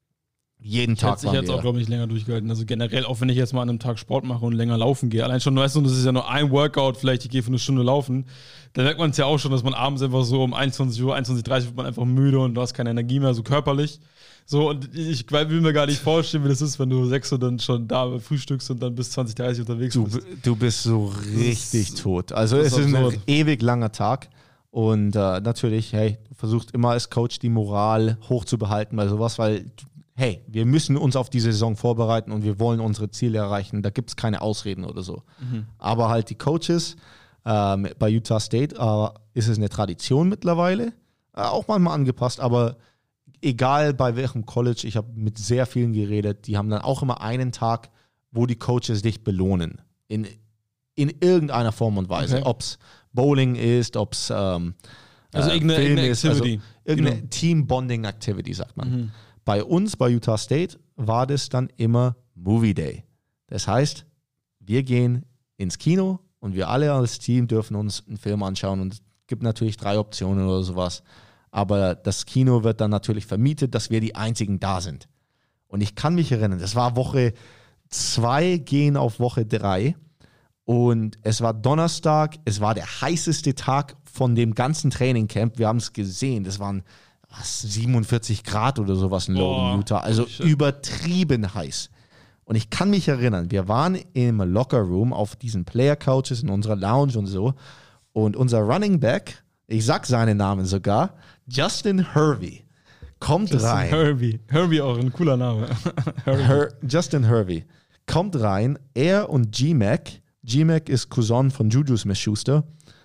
Jeden Tag waren wir. Ich hätte es auch, glaube ich, länger durchgehalten. Also generell, auch wenn ich jetzt mal an einem Tag Sport mache und länger laufen gehe, allein schon, weißt du, das ist ja nur ein Workout, vielleicht ich gehe für eine Stunde laufen, dann merkt man es ja auch schon, dass man abends einfach so um 21 Uhr, 21:30 Uhr wird man einfach müde und du hast keine Energie mehr, so körperlich. So, und ich will mir gar nicht vorstellen, wie das ist, wenn du 6 Uhr dann schon da frühstückst und dann bis 20:30 unterwegs bist. Du bist so richtig tot. Also es ist ein ewig langer Tag. Und natürlich, hey, du versuchst immer als Coach die Moral hochzubehalten bei sowas, weil, hey, wir müssen uns auf die Saison vorbereiten und wir wollen unsere Ziele erreichen. Da gibt es keine Ausreden oder so. Aber halt die Coaches bei Utah State ist es eine Tradition mittlerweile, auch manchmal angepasst, aber egal bei welchem College, ich habe mit sehr vielen geredet, die haben dann auch immer einen Tag, wo die Coaches dich belohnen. In irgendeiner Form und Weise. Okay. Ob es Bowling ist, ob es irgendeine Activity. Irgendeine Team-Bonding-Activity, sagt man. Bei uns, bei Utah State, war das dann immer Movie Day. Das heißt, wir gehen ins Kino und wir alle als Team dürfen uns einen Film anschauen und es gibt natürlich 3 Optionen oder sowas. Aber das Kino wird dann natürlich vermietet, dass wir die Einzigen da sind. Und ich kann mich erinnern, das war Woche 2 gehen auf Woche 3 und es war Donnerstag, es war der heißeste Tag von dem ganzen Trainingcamp. Wir haben es gesehen, das waren 47 Grad oder sowas in Logan, Utah. Also übertrieben heiß. Und ich kann mich erinnern, wir waren im Lockerroom auf diesen Player-Couches in unserer Lounge und so. Und unser Running Back, ich sag seinen Namen sogar, Justin Hervey, kommt rein. Hervey auch ein cooler Name. Justin Hervey kommt rein. Er und G-Mac ist Cousin von Juju Smith-Schuster,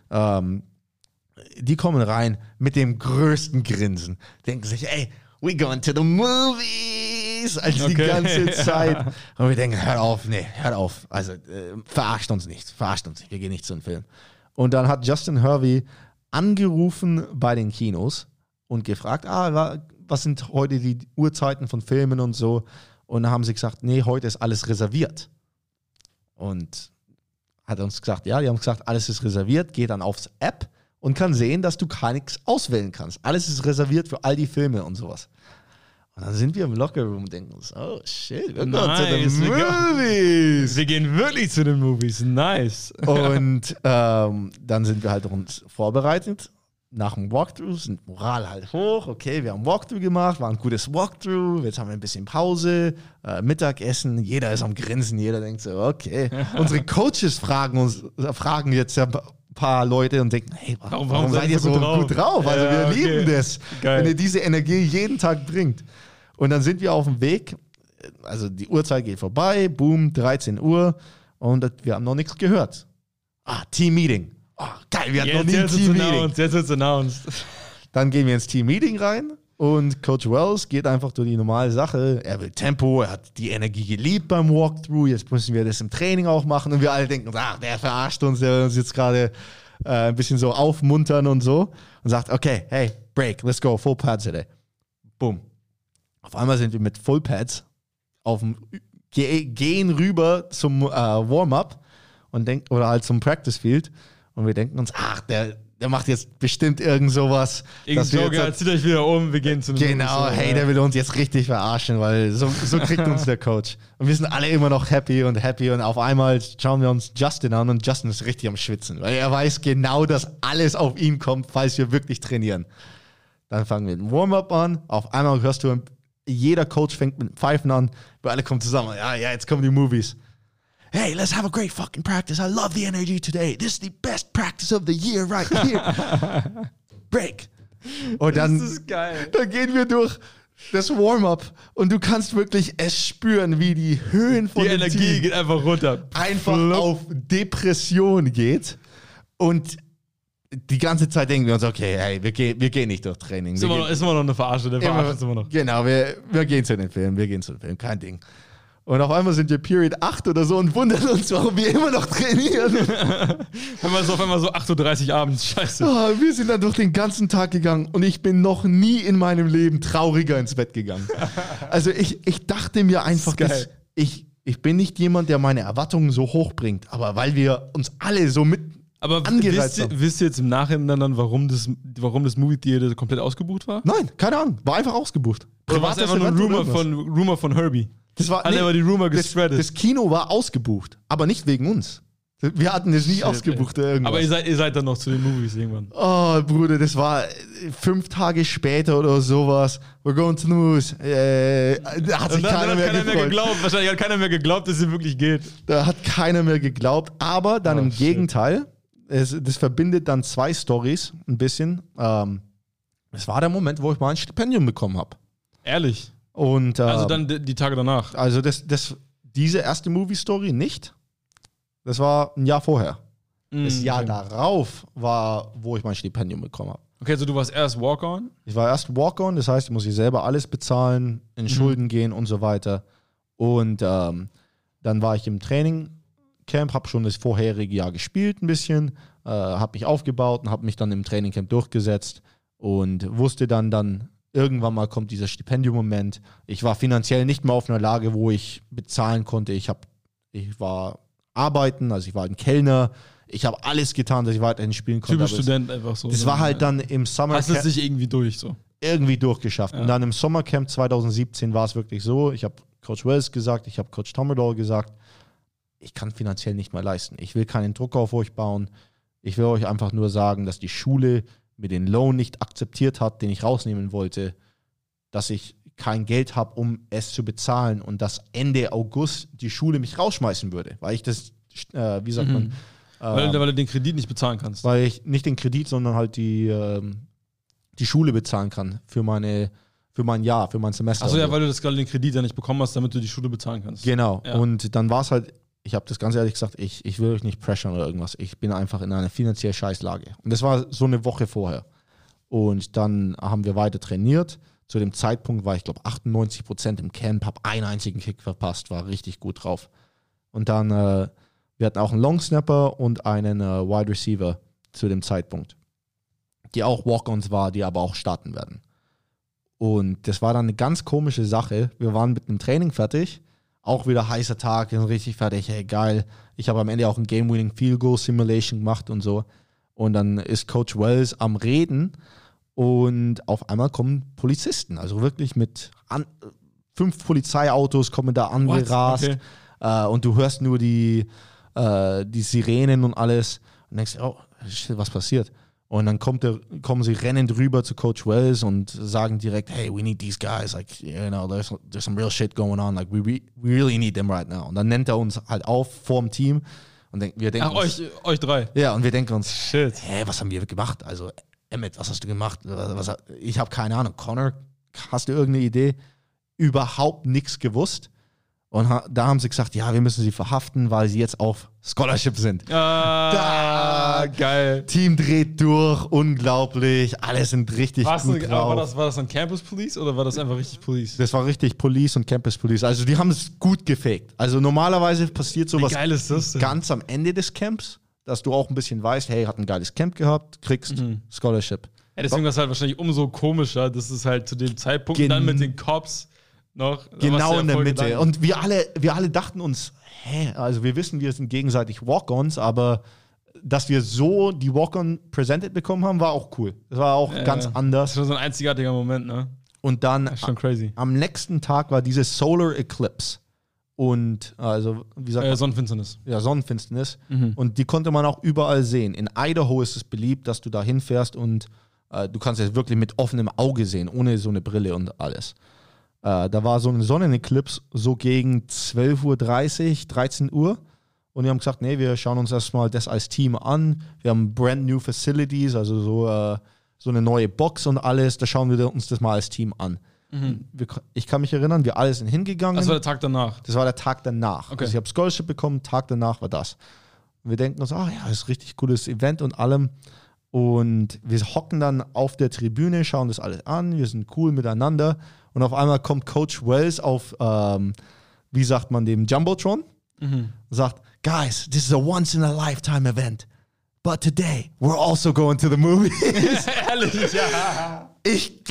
die kommen rein mit dem größten Grinsen. Denken sich, ey, we going to the movies. Also die ganze Zeit. Und wir denken, hört auf. Also verarscht uns nicht. Wir gehen nicht zu einem Film. Und dann hat Justin Hervey angerufen bei den Kinos und gefragt, was sind heute die Uhrzeiten von Filmen und so. Und dann haben sie gesagt, nee, heute ist alles reserviert. Und hat uns gesagt, die haben gesagt, alles ist reserviert, geht dann aufs App und kann sehen, dass du gar nichts auswählen kannst. Alles ist reserviert für all die Filme und sowas. Und dann sind wir im Lockerroom und denken uns, oh shit, wir gehen zu den Movies. Wir gehen wirklich zu den Movies, nice. Und dann sind wir halt uns vorbereitet. Nach dem Walkthrough sind Moral halt hoch. Okay, wir haben Walkthrough gemacht, war ein gutes Walkthrough. Jetzt haben wir ein bisschen Pause, Mittagessen. Jeder ist am Grinsen, jeder denkt so, okay. Unsere Coaches fragen jetzt ja ein paar Leute und denken, hey, warum seid ihr so gut drauf? Also wir lieben das, wenn ihr diese Energie jeden Tag bringt. Und dann sind wir auf dem Weg, also die Uhrzeit geht vorbei, boom, 13 Uhr und wir haben noch nichts gehört. Team-Meeting. Oh, geil, wir hatten noch nie ein Team-Meeting. Jetzt wird's announced. Dann gehen wir ins Team-Meeting rein und Coach Wells geht einfach durch die normale Sache. Er will Tempo, er hat die Energie geliebt beim Walkthrough, jetzt müssen wir das im Training auch machen und wir alle denken, der verarscht uns, der will uns jetzt gerade ein bisschen so aufmuntern und so und sagt, okay, hey, break, let's go, Full Pads today. Boom. Auf einmal sind wir mit Full Pads auf dem gehen rüber zum Warm-up oder halt zum Practice Field und wir denken uns, ach, der macht jetzt bestimmt irgend sowas. Joker, zieht euch wieder um, wir gehen zu einem Genau, hey, der will uns jetzt richtig verarschen, weil so kriegt uns der Coach. Und wir sind alle immer noch happy und auf einmal schauen wir uns Justin an und Justin ist richtig am Schwitzen, weil er weiß genau, dass alles auf ihn kommt, falls wir wirklich trainieren. Dann fangen wir mit dem Warm-up an, auf einmal hörst du, jeder Coach fängt mit Pfeifen an, wir alle kommen zusammen, ja, jetzt kommen die Movies. Hey, let's have a great fucking practice. I love the energy today. This is the best practice of the year right here. Break. Und dann, das ist geil. Dann gehen wir durch das Warm-up und du kannst wirklich es spüren, wie die Höhen von die Energie Team geht einfach runter. Einfach auf Depression geht. Und die ganze Zeit denken wir uns, okay, hey, wir gehen nicht durch Training. Ist immer noch eine Verarsche, der verarscht ist immer noch. Genau, wir gehen zu den Filmen, kein Ding. Und auf einmal sind wir Period 8 oder so und wundern uns, warum wir immer noch trainieren. Wenn man so auf einmal so 8:30 Uhr abends, scheiße. Oh, wir sind dann durch den ganzen Tag gegangen und ich bin noch nie in meinem Leben trauriger ins Bett gegangen. Also ich dachte mir einfach, dass ich bin nicht jemand, der meine Erwartungen so hoch bringt, aber weil wir uns alle so mit angereizt haben. Wisst ihr jetzt im Nachhinein dann, warum das Movie Theater komplett ausgebucht war? Nein, keine Ahnung, war einfach ausgebucht. Oder war es einfach nur ein Rumor von Herbie? Das war aber die Rumor gespreadet. Das Kino war ausgebucht, aber nicht wegen uns. Wir hatten das nie ausgebucht oder irgendwas. Aber ihr seid dann noch zu den Movies irgendwann. Oh, Bruder, das war 5 Tage später oder sowas. We're going to the movies. Da hat sich keiner mehr geglaubt. Wahrscheinlich hat keiner mehr geglaubt, dass es wirklich geht. Da hat keiner mehr geglaubt. Aber dann im Gegenteil, das verbindet dann 2 Storys ein bisschen. Es war der Moment, wo ich mal ein Stipendium bekommen habe. Ehrlich? Und, also dann die Tage danach? Also diese erste Movie-Story nicht. Das war ein Jahr vorher. Das Jahr darauf war, wo ich mein Stipendium bekommen habe. Okay, also du warst erst Walk-On? Ich war erst Walk-On, das heißt, ich muss selber alles bezahlen, in Schulden gehen und so weiter. Und dann war ich im Trainingcamp, habe schon das vorherige Jahr gespielt ein bisschen, habe mich aufgebaut und habe mich dann im Trainingcamp durchgesetzt und wusste dann irgendwann mal kommt dieser Stipendium-Moment. Ich war finanziell nicht mehr auf einer Lage, wo ich bezahlen konnte. Ich war arbeiten, also ich war ein Kellner. Ich habe alles getan, dass ich weiterhin spielen konnte. Typisch Student einfach so. Das war halt dann im Sommercamp. Hast du es sich irgendwie so? Irgendwie durchgeschafft. Ja. Und dann im Sommercamp 2017 war es wirklich so, ich habe Coach Wells gesagt, ich habe Coach Tomadol gesagt, ich kann finanziell nicht mehr leisten. Ich will keinen Druck auf euch bauen. Ich will euch einfach nur sagen, dass die Schule mir den Loan nicht akzeptiert hat, den ich rausnehmen wollte, dass ich kein Geld habe, um es zu bezahlen und dass Ende August die Schule mich rausschmeißen würde, weil ich das, wie sagt man? Weil du den Kredit nicht bezahlen kannst. Weil ich nicht den Kredit, sondern halt die Schule bezahlen kann für mein Jahr, für mein Semester. Achso, ja, weil du das gerade den Kredit ja nicht bekommen hast, damit du die Schule bezahlen kannst. Genau. Ja. Und dann war es halt, ich habe das ganz ehrlich gesagt, ich will euch nicht pressuren oder irgendwas. Ich bin einfach in einer finanziell Scheißlage. Und das war so eine Woche vorher. Und dann haben wir weiter trainiert. Zu dem Zeitpunkt war ich, glaube 98% im Camp, habe einen einzigen Kick verpasst, war richtig gut drauf. Und dann, wir hatten auch einen Long Snapper und einen Wide Receiver zu dem Zeitpunkt, die auch Walk-Ons war, die aber auch starten werden. Und das war dann eine ganz komische Sache. Wir waren mit dem Training fertig, auch wieder heißer Tag, richtig fertig, hey geil. Ich habe am Ende auch ein Game-Winning Field Goal Simulation gemacht und so. Und dann ist Coach Wells am Reden und auf einmal kommen Polizisten, also wirklich mit 5 Polizeiautos kommen da angerast. Okay. Und du hörst nur die Sirenen und alles und denkst, oh shit, was passiert? Und dann kommen sie rennend rüber zu Coach Wells und sagen direkt, hey, we need these guys, like, you know, there's some real shit going on, like, we really need them right now. Und dann nennt er uns halt auf vorm Team und wir denken uns, euch 3? Ja, und wir denken uns, shit, hä, was haben wir gemacht? Also, Emmett, was hast du gemacht? Ich habe keine Ahnung. Connor, hast du irgendeine Idee? Überhaupt nichts gewusst. Und da haben sie gesagt, ja, wir müssen sie verhaften, weil sie jetzt auf Scholarship sind. Geil. Team dreht durch, unglaublich, alle sind richtig gut drauf. War das dann Campus Police oder war das einfach richtig Police? Das war richtig Police und Campus Police. Also die haben es gut gefaked. Also normalerweise passiert sowas ganz am Ende des Camps, dass du auch ein bisschen weißt, hey, hat ein geiles Camp gehabt, kriegst Scholarship. Ja, deswegen war es halt wahrscheinlich umso komischer, dass es halt zu dem Zeitpunkt dann mit den Cops noch. Genau in der Mitte. Gedanken. Und wir alle dachten uns, also wir wissen, wir sind gegenseitig Walk-Ons, aber dass wir so die Walk-On presented bekommen haben, war auch cool. Das war auch ganz anders. Das war so ein einzigartiger Moment, ne? Und dann das ist schon crazy. Am nächsten Tag war diese Solar Eclipse. Und also, wie sagt man? Sonnenfinsternis. Ja, Sonnenfinsternis. Und die konnte man auch überall sehen. In Idaho ist es beliebt, dass du da hinfährst und du kannst es wirklich mit offenem Auge sehen, ohne so eine Brille und alles. Da war so ein Sonneneclipse so gegen 12:30 Uhr, 13 Uhr. Und wir haben gesagt, nee, wir schauen uns erstmal das als Team an. Wir haben brand new facilities, also so eine neue Box und alles. Da schauen wir uns das mal als Team an. Ich kann mich erinnern, wir alle sind hingegangen. Das war der Tag danach? Das war der Tag danach. Okay. Also ich habe Scholarship bekommen, Tag danach war das. Und wir denken uns, das ist ein richtig cooles Event und allem. Und wir hocken dann auf der Tribüne, schauen das alles an, wir sind cool miteinander. Und auf einmal kommt Coach Wells auf, wie sagt man dem, Jumbotron, sagt, guys, this is a once-in-a-lifetime event. But today, we're also going to the movies. Ehrlich, ja. Ich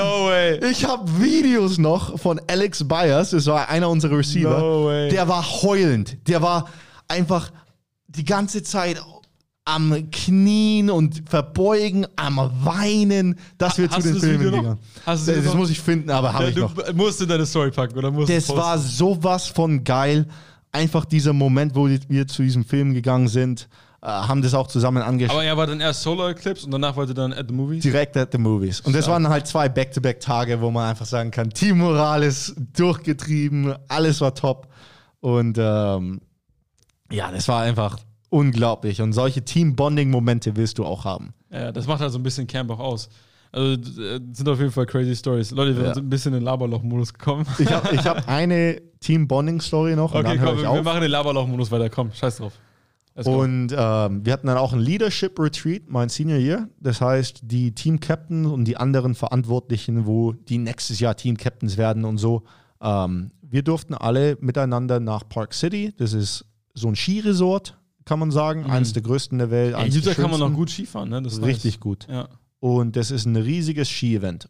hab Videos noch von Alex Byers, das war einer unserer Receiver. No way. Der war heulend. Der war einfach die ganze Zeit am Knien und verbeugen, am Weinen, dass wir zu den Filmen gegangen sind. Das muss ich finden, aber habe ich noch. Du musst in deine Story packen, oder musst das war sowas von geil. Einfach dieser Moment, wo wir zu diesem Film gegangen sind, haben das auch zusammen angeschaut. Aber er war dann erst Solar Eclipse und danach wollte dann at the Movies? Direkt at the Movies. Und das waren halt 2 Back-to-Back-Tage, wo man einfach sagen kann, Teammoral ist durchgetrieben, alles war top. Und das war einfach unglaublich. Und solche Team-Bonding-Momente willst du auch haben. Ja, das macht halt so ein bisschen Camp auch aus. Also sind auf jeden Fall crazy Stories. Leute, wir sind ein bisschen in den Laberloch-Modus gekommen. Ich hab eine Team-Bonding-Story noch. Und okay, dann komm, wir machen den Laberloch-Modus weiter. Komm, scheiß drauf. Und wir hatten dann auch ein Leadership Retreat, mein Senior Year. Das heißt, die Team-Captains und die anderen Verantwortlichen, wo die nächstes Jahr Team-Captains werden und so. Wir durften alle miteinander nach Park City. Das ist so ein Skiresort, kann man sagen. Eines der größten der Welt. In Utah kann man noch gut Skifahren, ne? Das ist richtig nice. gut. Ja. Und das ist ein riesiges Ski-Event.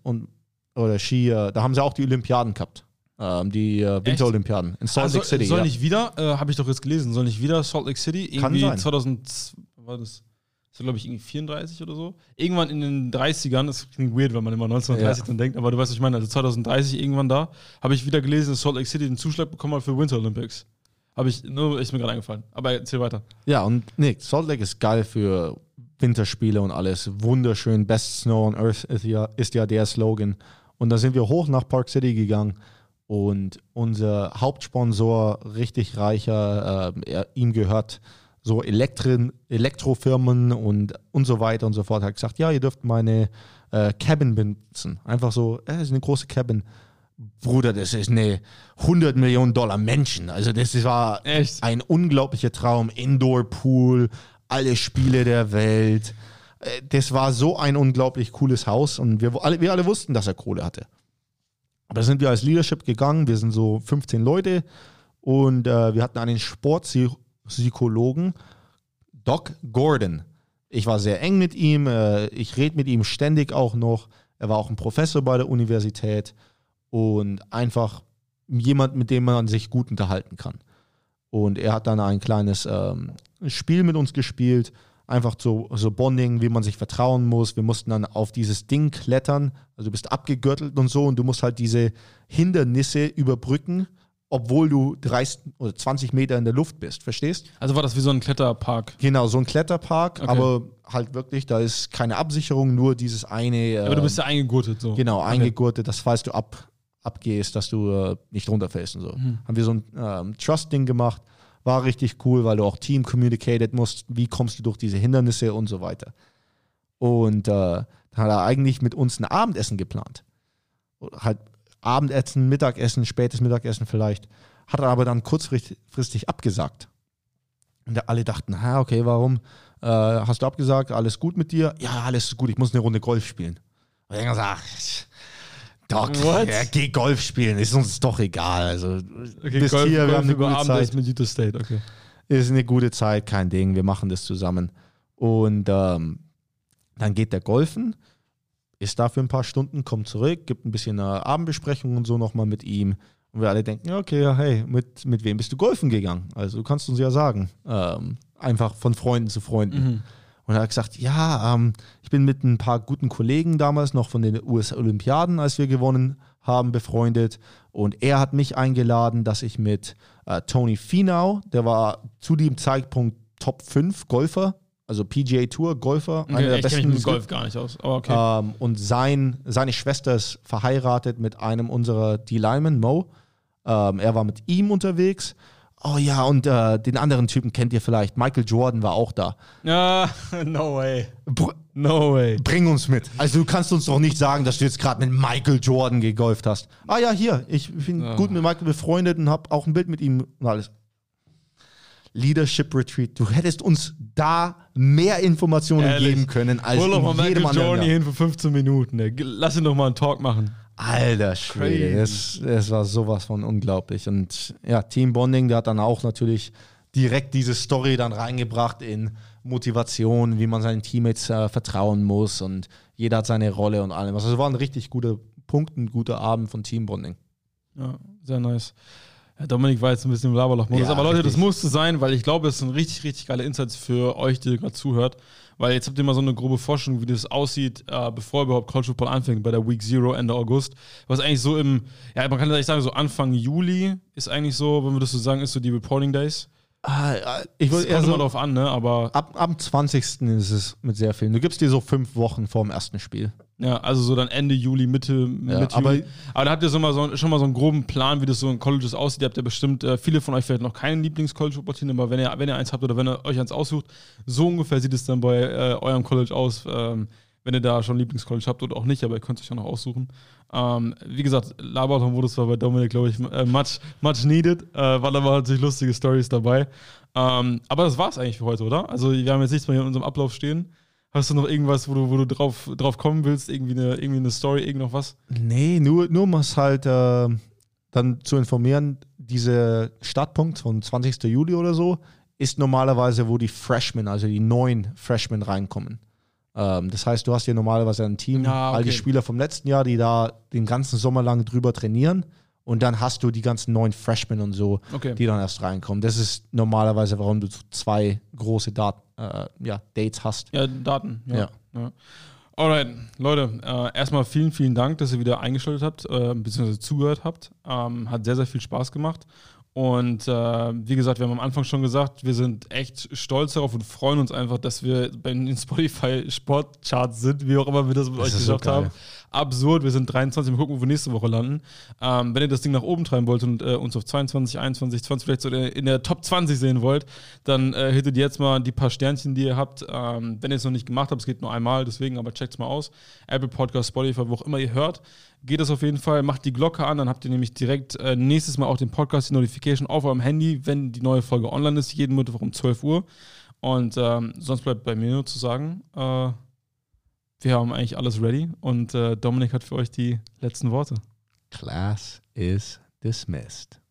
Da haben sie auch die Olympiaden gehabt. Die Winterolympiaden in Salt Lake City. Soll nicht wieder, habe ich doch jetzt gelesen, soll nicht wieder Salt Lake City? Irgendwie kann sein. 2000, war das glaube ich irgendwie 34 oder so. Irgendwann in den 30ern, das klingt weird, wenn man immer 1930 dann denkt, aber du weißt, was ich meine, also 2030 irgendwann da, habe ich wieder gelesen, dass Salt Lake City den Zuschlag bekommen hat für Winter Olympics. Ist mir gerade eingefallen. Aber erzähl weiter. Ja, und Salt Lake ist geil für Winterspiele und alles. Wunderschön. Best Snow on Earth ist ja der Slogan. Und da sind wir hoch nach Park City gegangen. Und unser Hauptsponsor, richtig reicher, ihm gehört so Elektrofirmen und so weiter und so fort, hat gesagt, ja, ihr dürft meine Cabin benutzen. Einfach so, das ist eine große Cabin. Bruder, das ist eine $100 Millionen Menschen. Also das war echt ein unglaublicher Traum. Indoor-Pool, alle Spiele der Welt. Das war so ein unglaublich cooles Haus. Und wir alle wussten, dass er Kohle hatte. Aber da sind wir als Leadership gegangen. Wir sind so 15 Leute. Und wir hatten einen Sportpsychologen, Doc Gordon. Ich war sehr eng mit ihm. Ich rede mit ihm ständig auch noch. Er war auch ein Professor bei der Universität. Und einfach jemand, mit dem man sich gut unterhalten kann. Und er hat dann ein kleines Spiel mit uns gespielt, einfach so Bonding, wie man sich vertrauen muss. Wir mussten dann auf dieses Ding klettern, also du bist abgegürtelt und so und du musst halt diese Hindernisse überbrücken, obwohl du 30 oder 20 Meter in der Luft bist, verstehst? Also war das wie so ein Kletterpark? Genau, so ein Kletterpark, okay. Aber halt wirklich, da ist keine Absicherung, nur dieses eine... aber du bist ja eingegurtet so. Genau, eingegurtet, dass falls du abgehst, dass du nicht runterfällst und so. Haben wir so ein Trust-Ding gemacht, war richtig cool, weil du auch Team-communicated musst, wie kommst du durch diese Hindernisse und so weiter. Und dann hat er eigentlich mit uns ein Abendessen geplant. Halt Abendessen, Mittagessen, spätes Mittagessen vielleicht. Hat er aber dann kurzfristig abgesagt. Und alle dachten, okay, warum hast du abgesagt? Alles gut mit dir? Ja, alles ist gut, ich muss eine Runde Golf spielen. Und er hat gesagt, Doc, geh Golf spielen, ist uns doch egal. Also, okay, bis Golf, hier, wir Golf haben eine gute Zeit. mit Utah State, okay. Ist eine gute Zeit, kein Ding, wir machen das zusammen. Und dann geht der golfen. ist da für ein paar Stunden, kommt zurück, gibt ein bisschen eine Abendbesprechung und so nochmal mit ihm. Und wir alle denken, ja, okay, ja, hey, mit wem bist du golfen gegangen? Also du kannst uns ja sagen. Einfach von Freunden zu Freunden. Mhm. Und er hat gesagt, ja, ich bin mit ein paar guten Kollegen damals noch von den US-Olympiaden, als wir gewonnen haben, befreundet. Und er hat mich eingeladen, dass ich mit Tony Finau, der war zu dem Zeitpunkt Top 5 Golfer, also PGA Tour Golfer, Okay, einer der ich kenne besten mich mit Golf gar nicht aus, aber okay. und seine Schwester ist verheiratet mit einem unserer D-Linemen, Mo. Er war mit ihm unterwegs. Oh ja, und den anderen Typen kennt ihr vielleicht. Michael Jordan war auch da. No way. No way. Bring uns mit. Also du kannst uns doch nicht sagen, dass du jetzt gerade mit Michael Jordan gegolft hast. Ah ja, hier, ich bin gut mit Michael befreundet und habe auch ein Bild mit ihm und alles. Leadership Retreat. Du hättest uns da mehr Informationen geben können als hol doch mal in jedem Michael anderen Jordan hier Jahr. hin für 15 Minuten. Ey. Lass ihn doch mal einen Talk machen. Alter Schwede, es war sowas von unglaublich. Und ja, Team Bonding, der hat dann auch natürlich direkt diese Story dann reingebracht in Motivation, wie man seinen Teammates vertrauen muss und jeder hat seine Rolle und allem. Also es war ein richtig guter Punkt, ein guter Abend von Team Bonding. Ja, sehr nice. Ja, Dominik war jetzt ein bisschen im Laberloch-Modus, aber Leute, das musste sein, weil ich glaube, das sind richtig, richtig geile Insights für euch, die ihr gerade zuhört, weil jetzt habt ihr mal so eine grobe Vorstellung, wie das aussieht, bevor überhaupt College Football anfängt, bei der Week 0 Ende August, was eigentlich so man kann eigentlich sagen, so Anfang Juli ist eigentlich so, wenn wir das so sagen, ist so die Reporting Days. Ich würde eher kommt so immer drauf an, ne? Aber ab 20. ist es mit sehr vielen. Du gibst dir so 5 Wochen vor dem ersten Spiel. ja, also so dann Ende Juli, Mitte Juli. Aber da habt ihr schon mal so einen groben Plan, wie das so in Colleges aussieht. Ihr habt ja bestimmt, viele von euch vielleicht noch keinen Lieblings-College-Football-Team, aber wenn ihr eins habt oder wenn ihr euch eins aussucht, so ungefähr sieht es dann bei eurem College aus, wenn ihr da schon Lieblings-College habt oder auch nicht, aber ihr könnt es euch ja noch aussuchen. Wie gesagt, Laberton-Modus war bei Dominik, glaube ich, much needed, weil da waren natürlich lustige Stories dabei. Aber das war's eigentlich für heute, oder? Also wir haben jetzt nichts mehr hier in unserem Ablauf stehen. Hast du noch irgendwas, wo du drauf kommen willst? Irgendwie eine Story, irgend noch was? Nee, nur um es halt dann zu informieren, dieser Startpunkt von 20. Juli oder so ist normalerweise, wo die Freshmen, also die neuen Freshmen reinkommen. Das heißt, du hast hier normalerweise ein Team, all die Spieler vom letzten Jahr, die da den ganzen Sommer lang drüber trainieren. Und dann hast du die ganzen neuen Freshmen und so, die dann erst reinkommen. Das ist normalerweise, warum du 2 große Dates hast. Ja, Daten. Ja. Alright, Leute, erstmal vielen, vielen Dank, dass ihr wieder eingeschaltet habt, beziehungsweise zugehört habt. Hat sehr, sehr viel Spaß gemacht. Und wie gesagt, wir haben am Anfang schon gesagt, wir sind echt stolz darauf und freuen uns einfach, dass wir bei den Spotify-Sportcharts sind, wie auch immer wir das mit euch geschafft haben. Absurd, wir sind 23, mal gucken, wo wir nächste Woche landen. Wenn ihr das Ding nach oben treiben wollt und uns auf 22, 21, 20 vielleicht so in der Top 20 sehen wollt, dann hittet jetzt mal die paar Sternchen, die ihr habt. Wenn ihr es noch nicht gemacht habt, es geht nur einmal, deswegen, aber checkt's mal aus. Apple Podcast, Spotify, wo auch immer ihr hört. Geht das auf jeden Fall, macht die Glocke an, dann habt ihr nämlich direkt nächstes Mal auch den Podcast, die Notification auf eurem Handy, wenn die neue Folge online ist, jeden Mittwoch um 12 Uhr. Und sonst bleibt bei mir nur zu sagen, wir haben eigentlich alles ready und Dominik hat für euch die letzten Worte. Class is dismissed.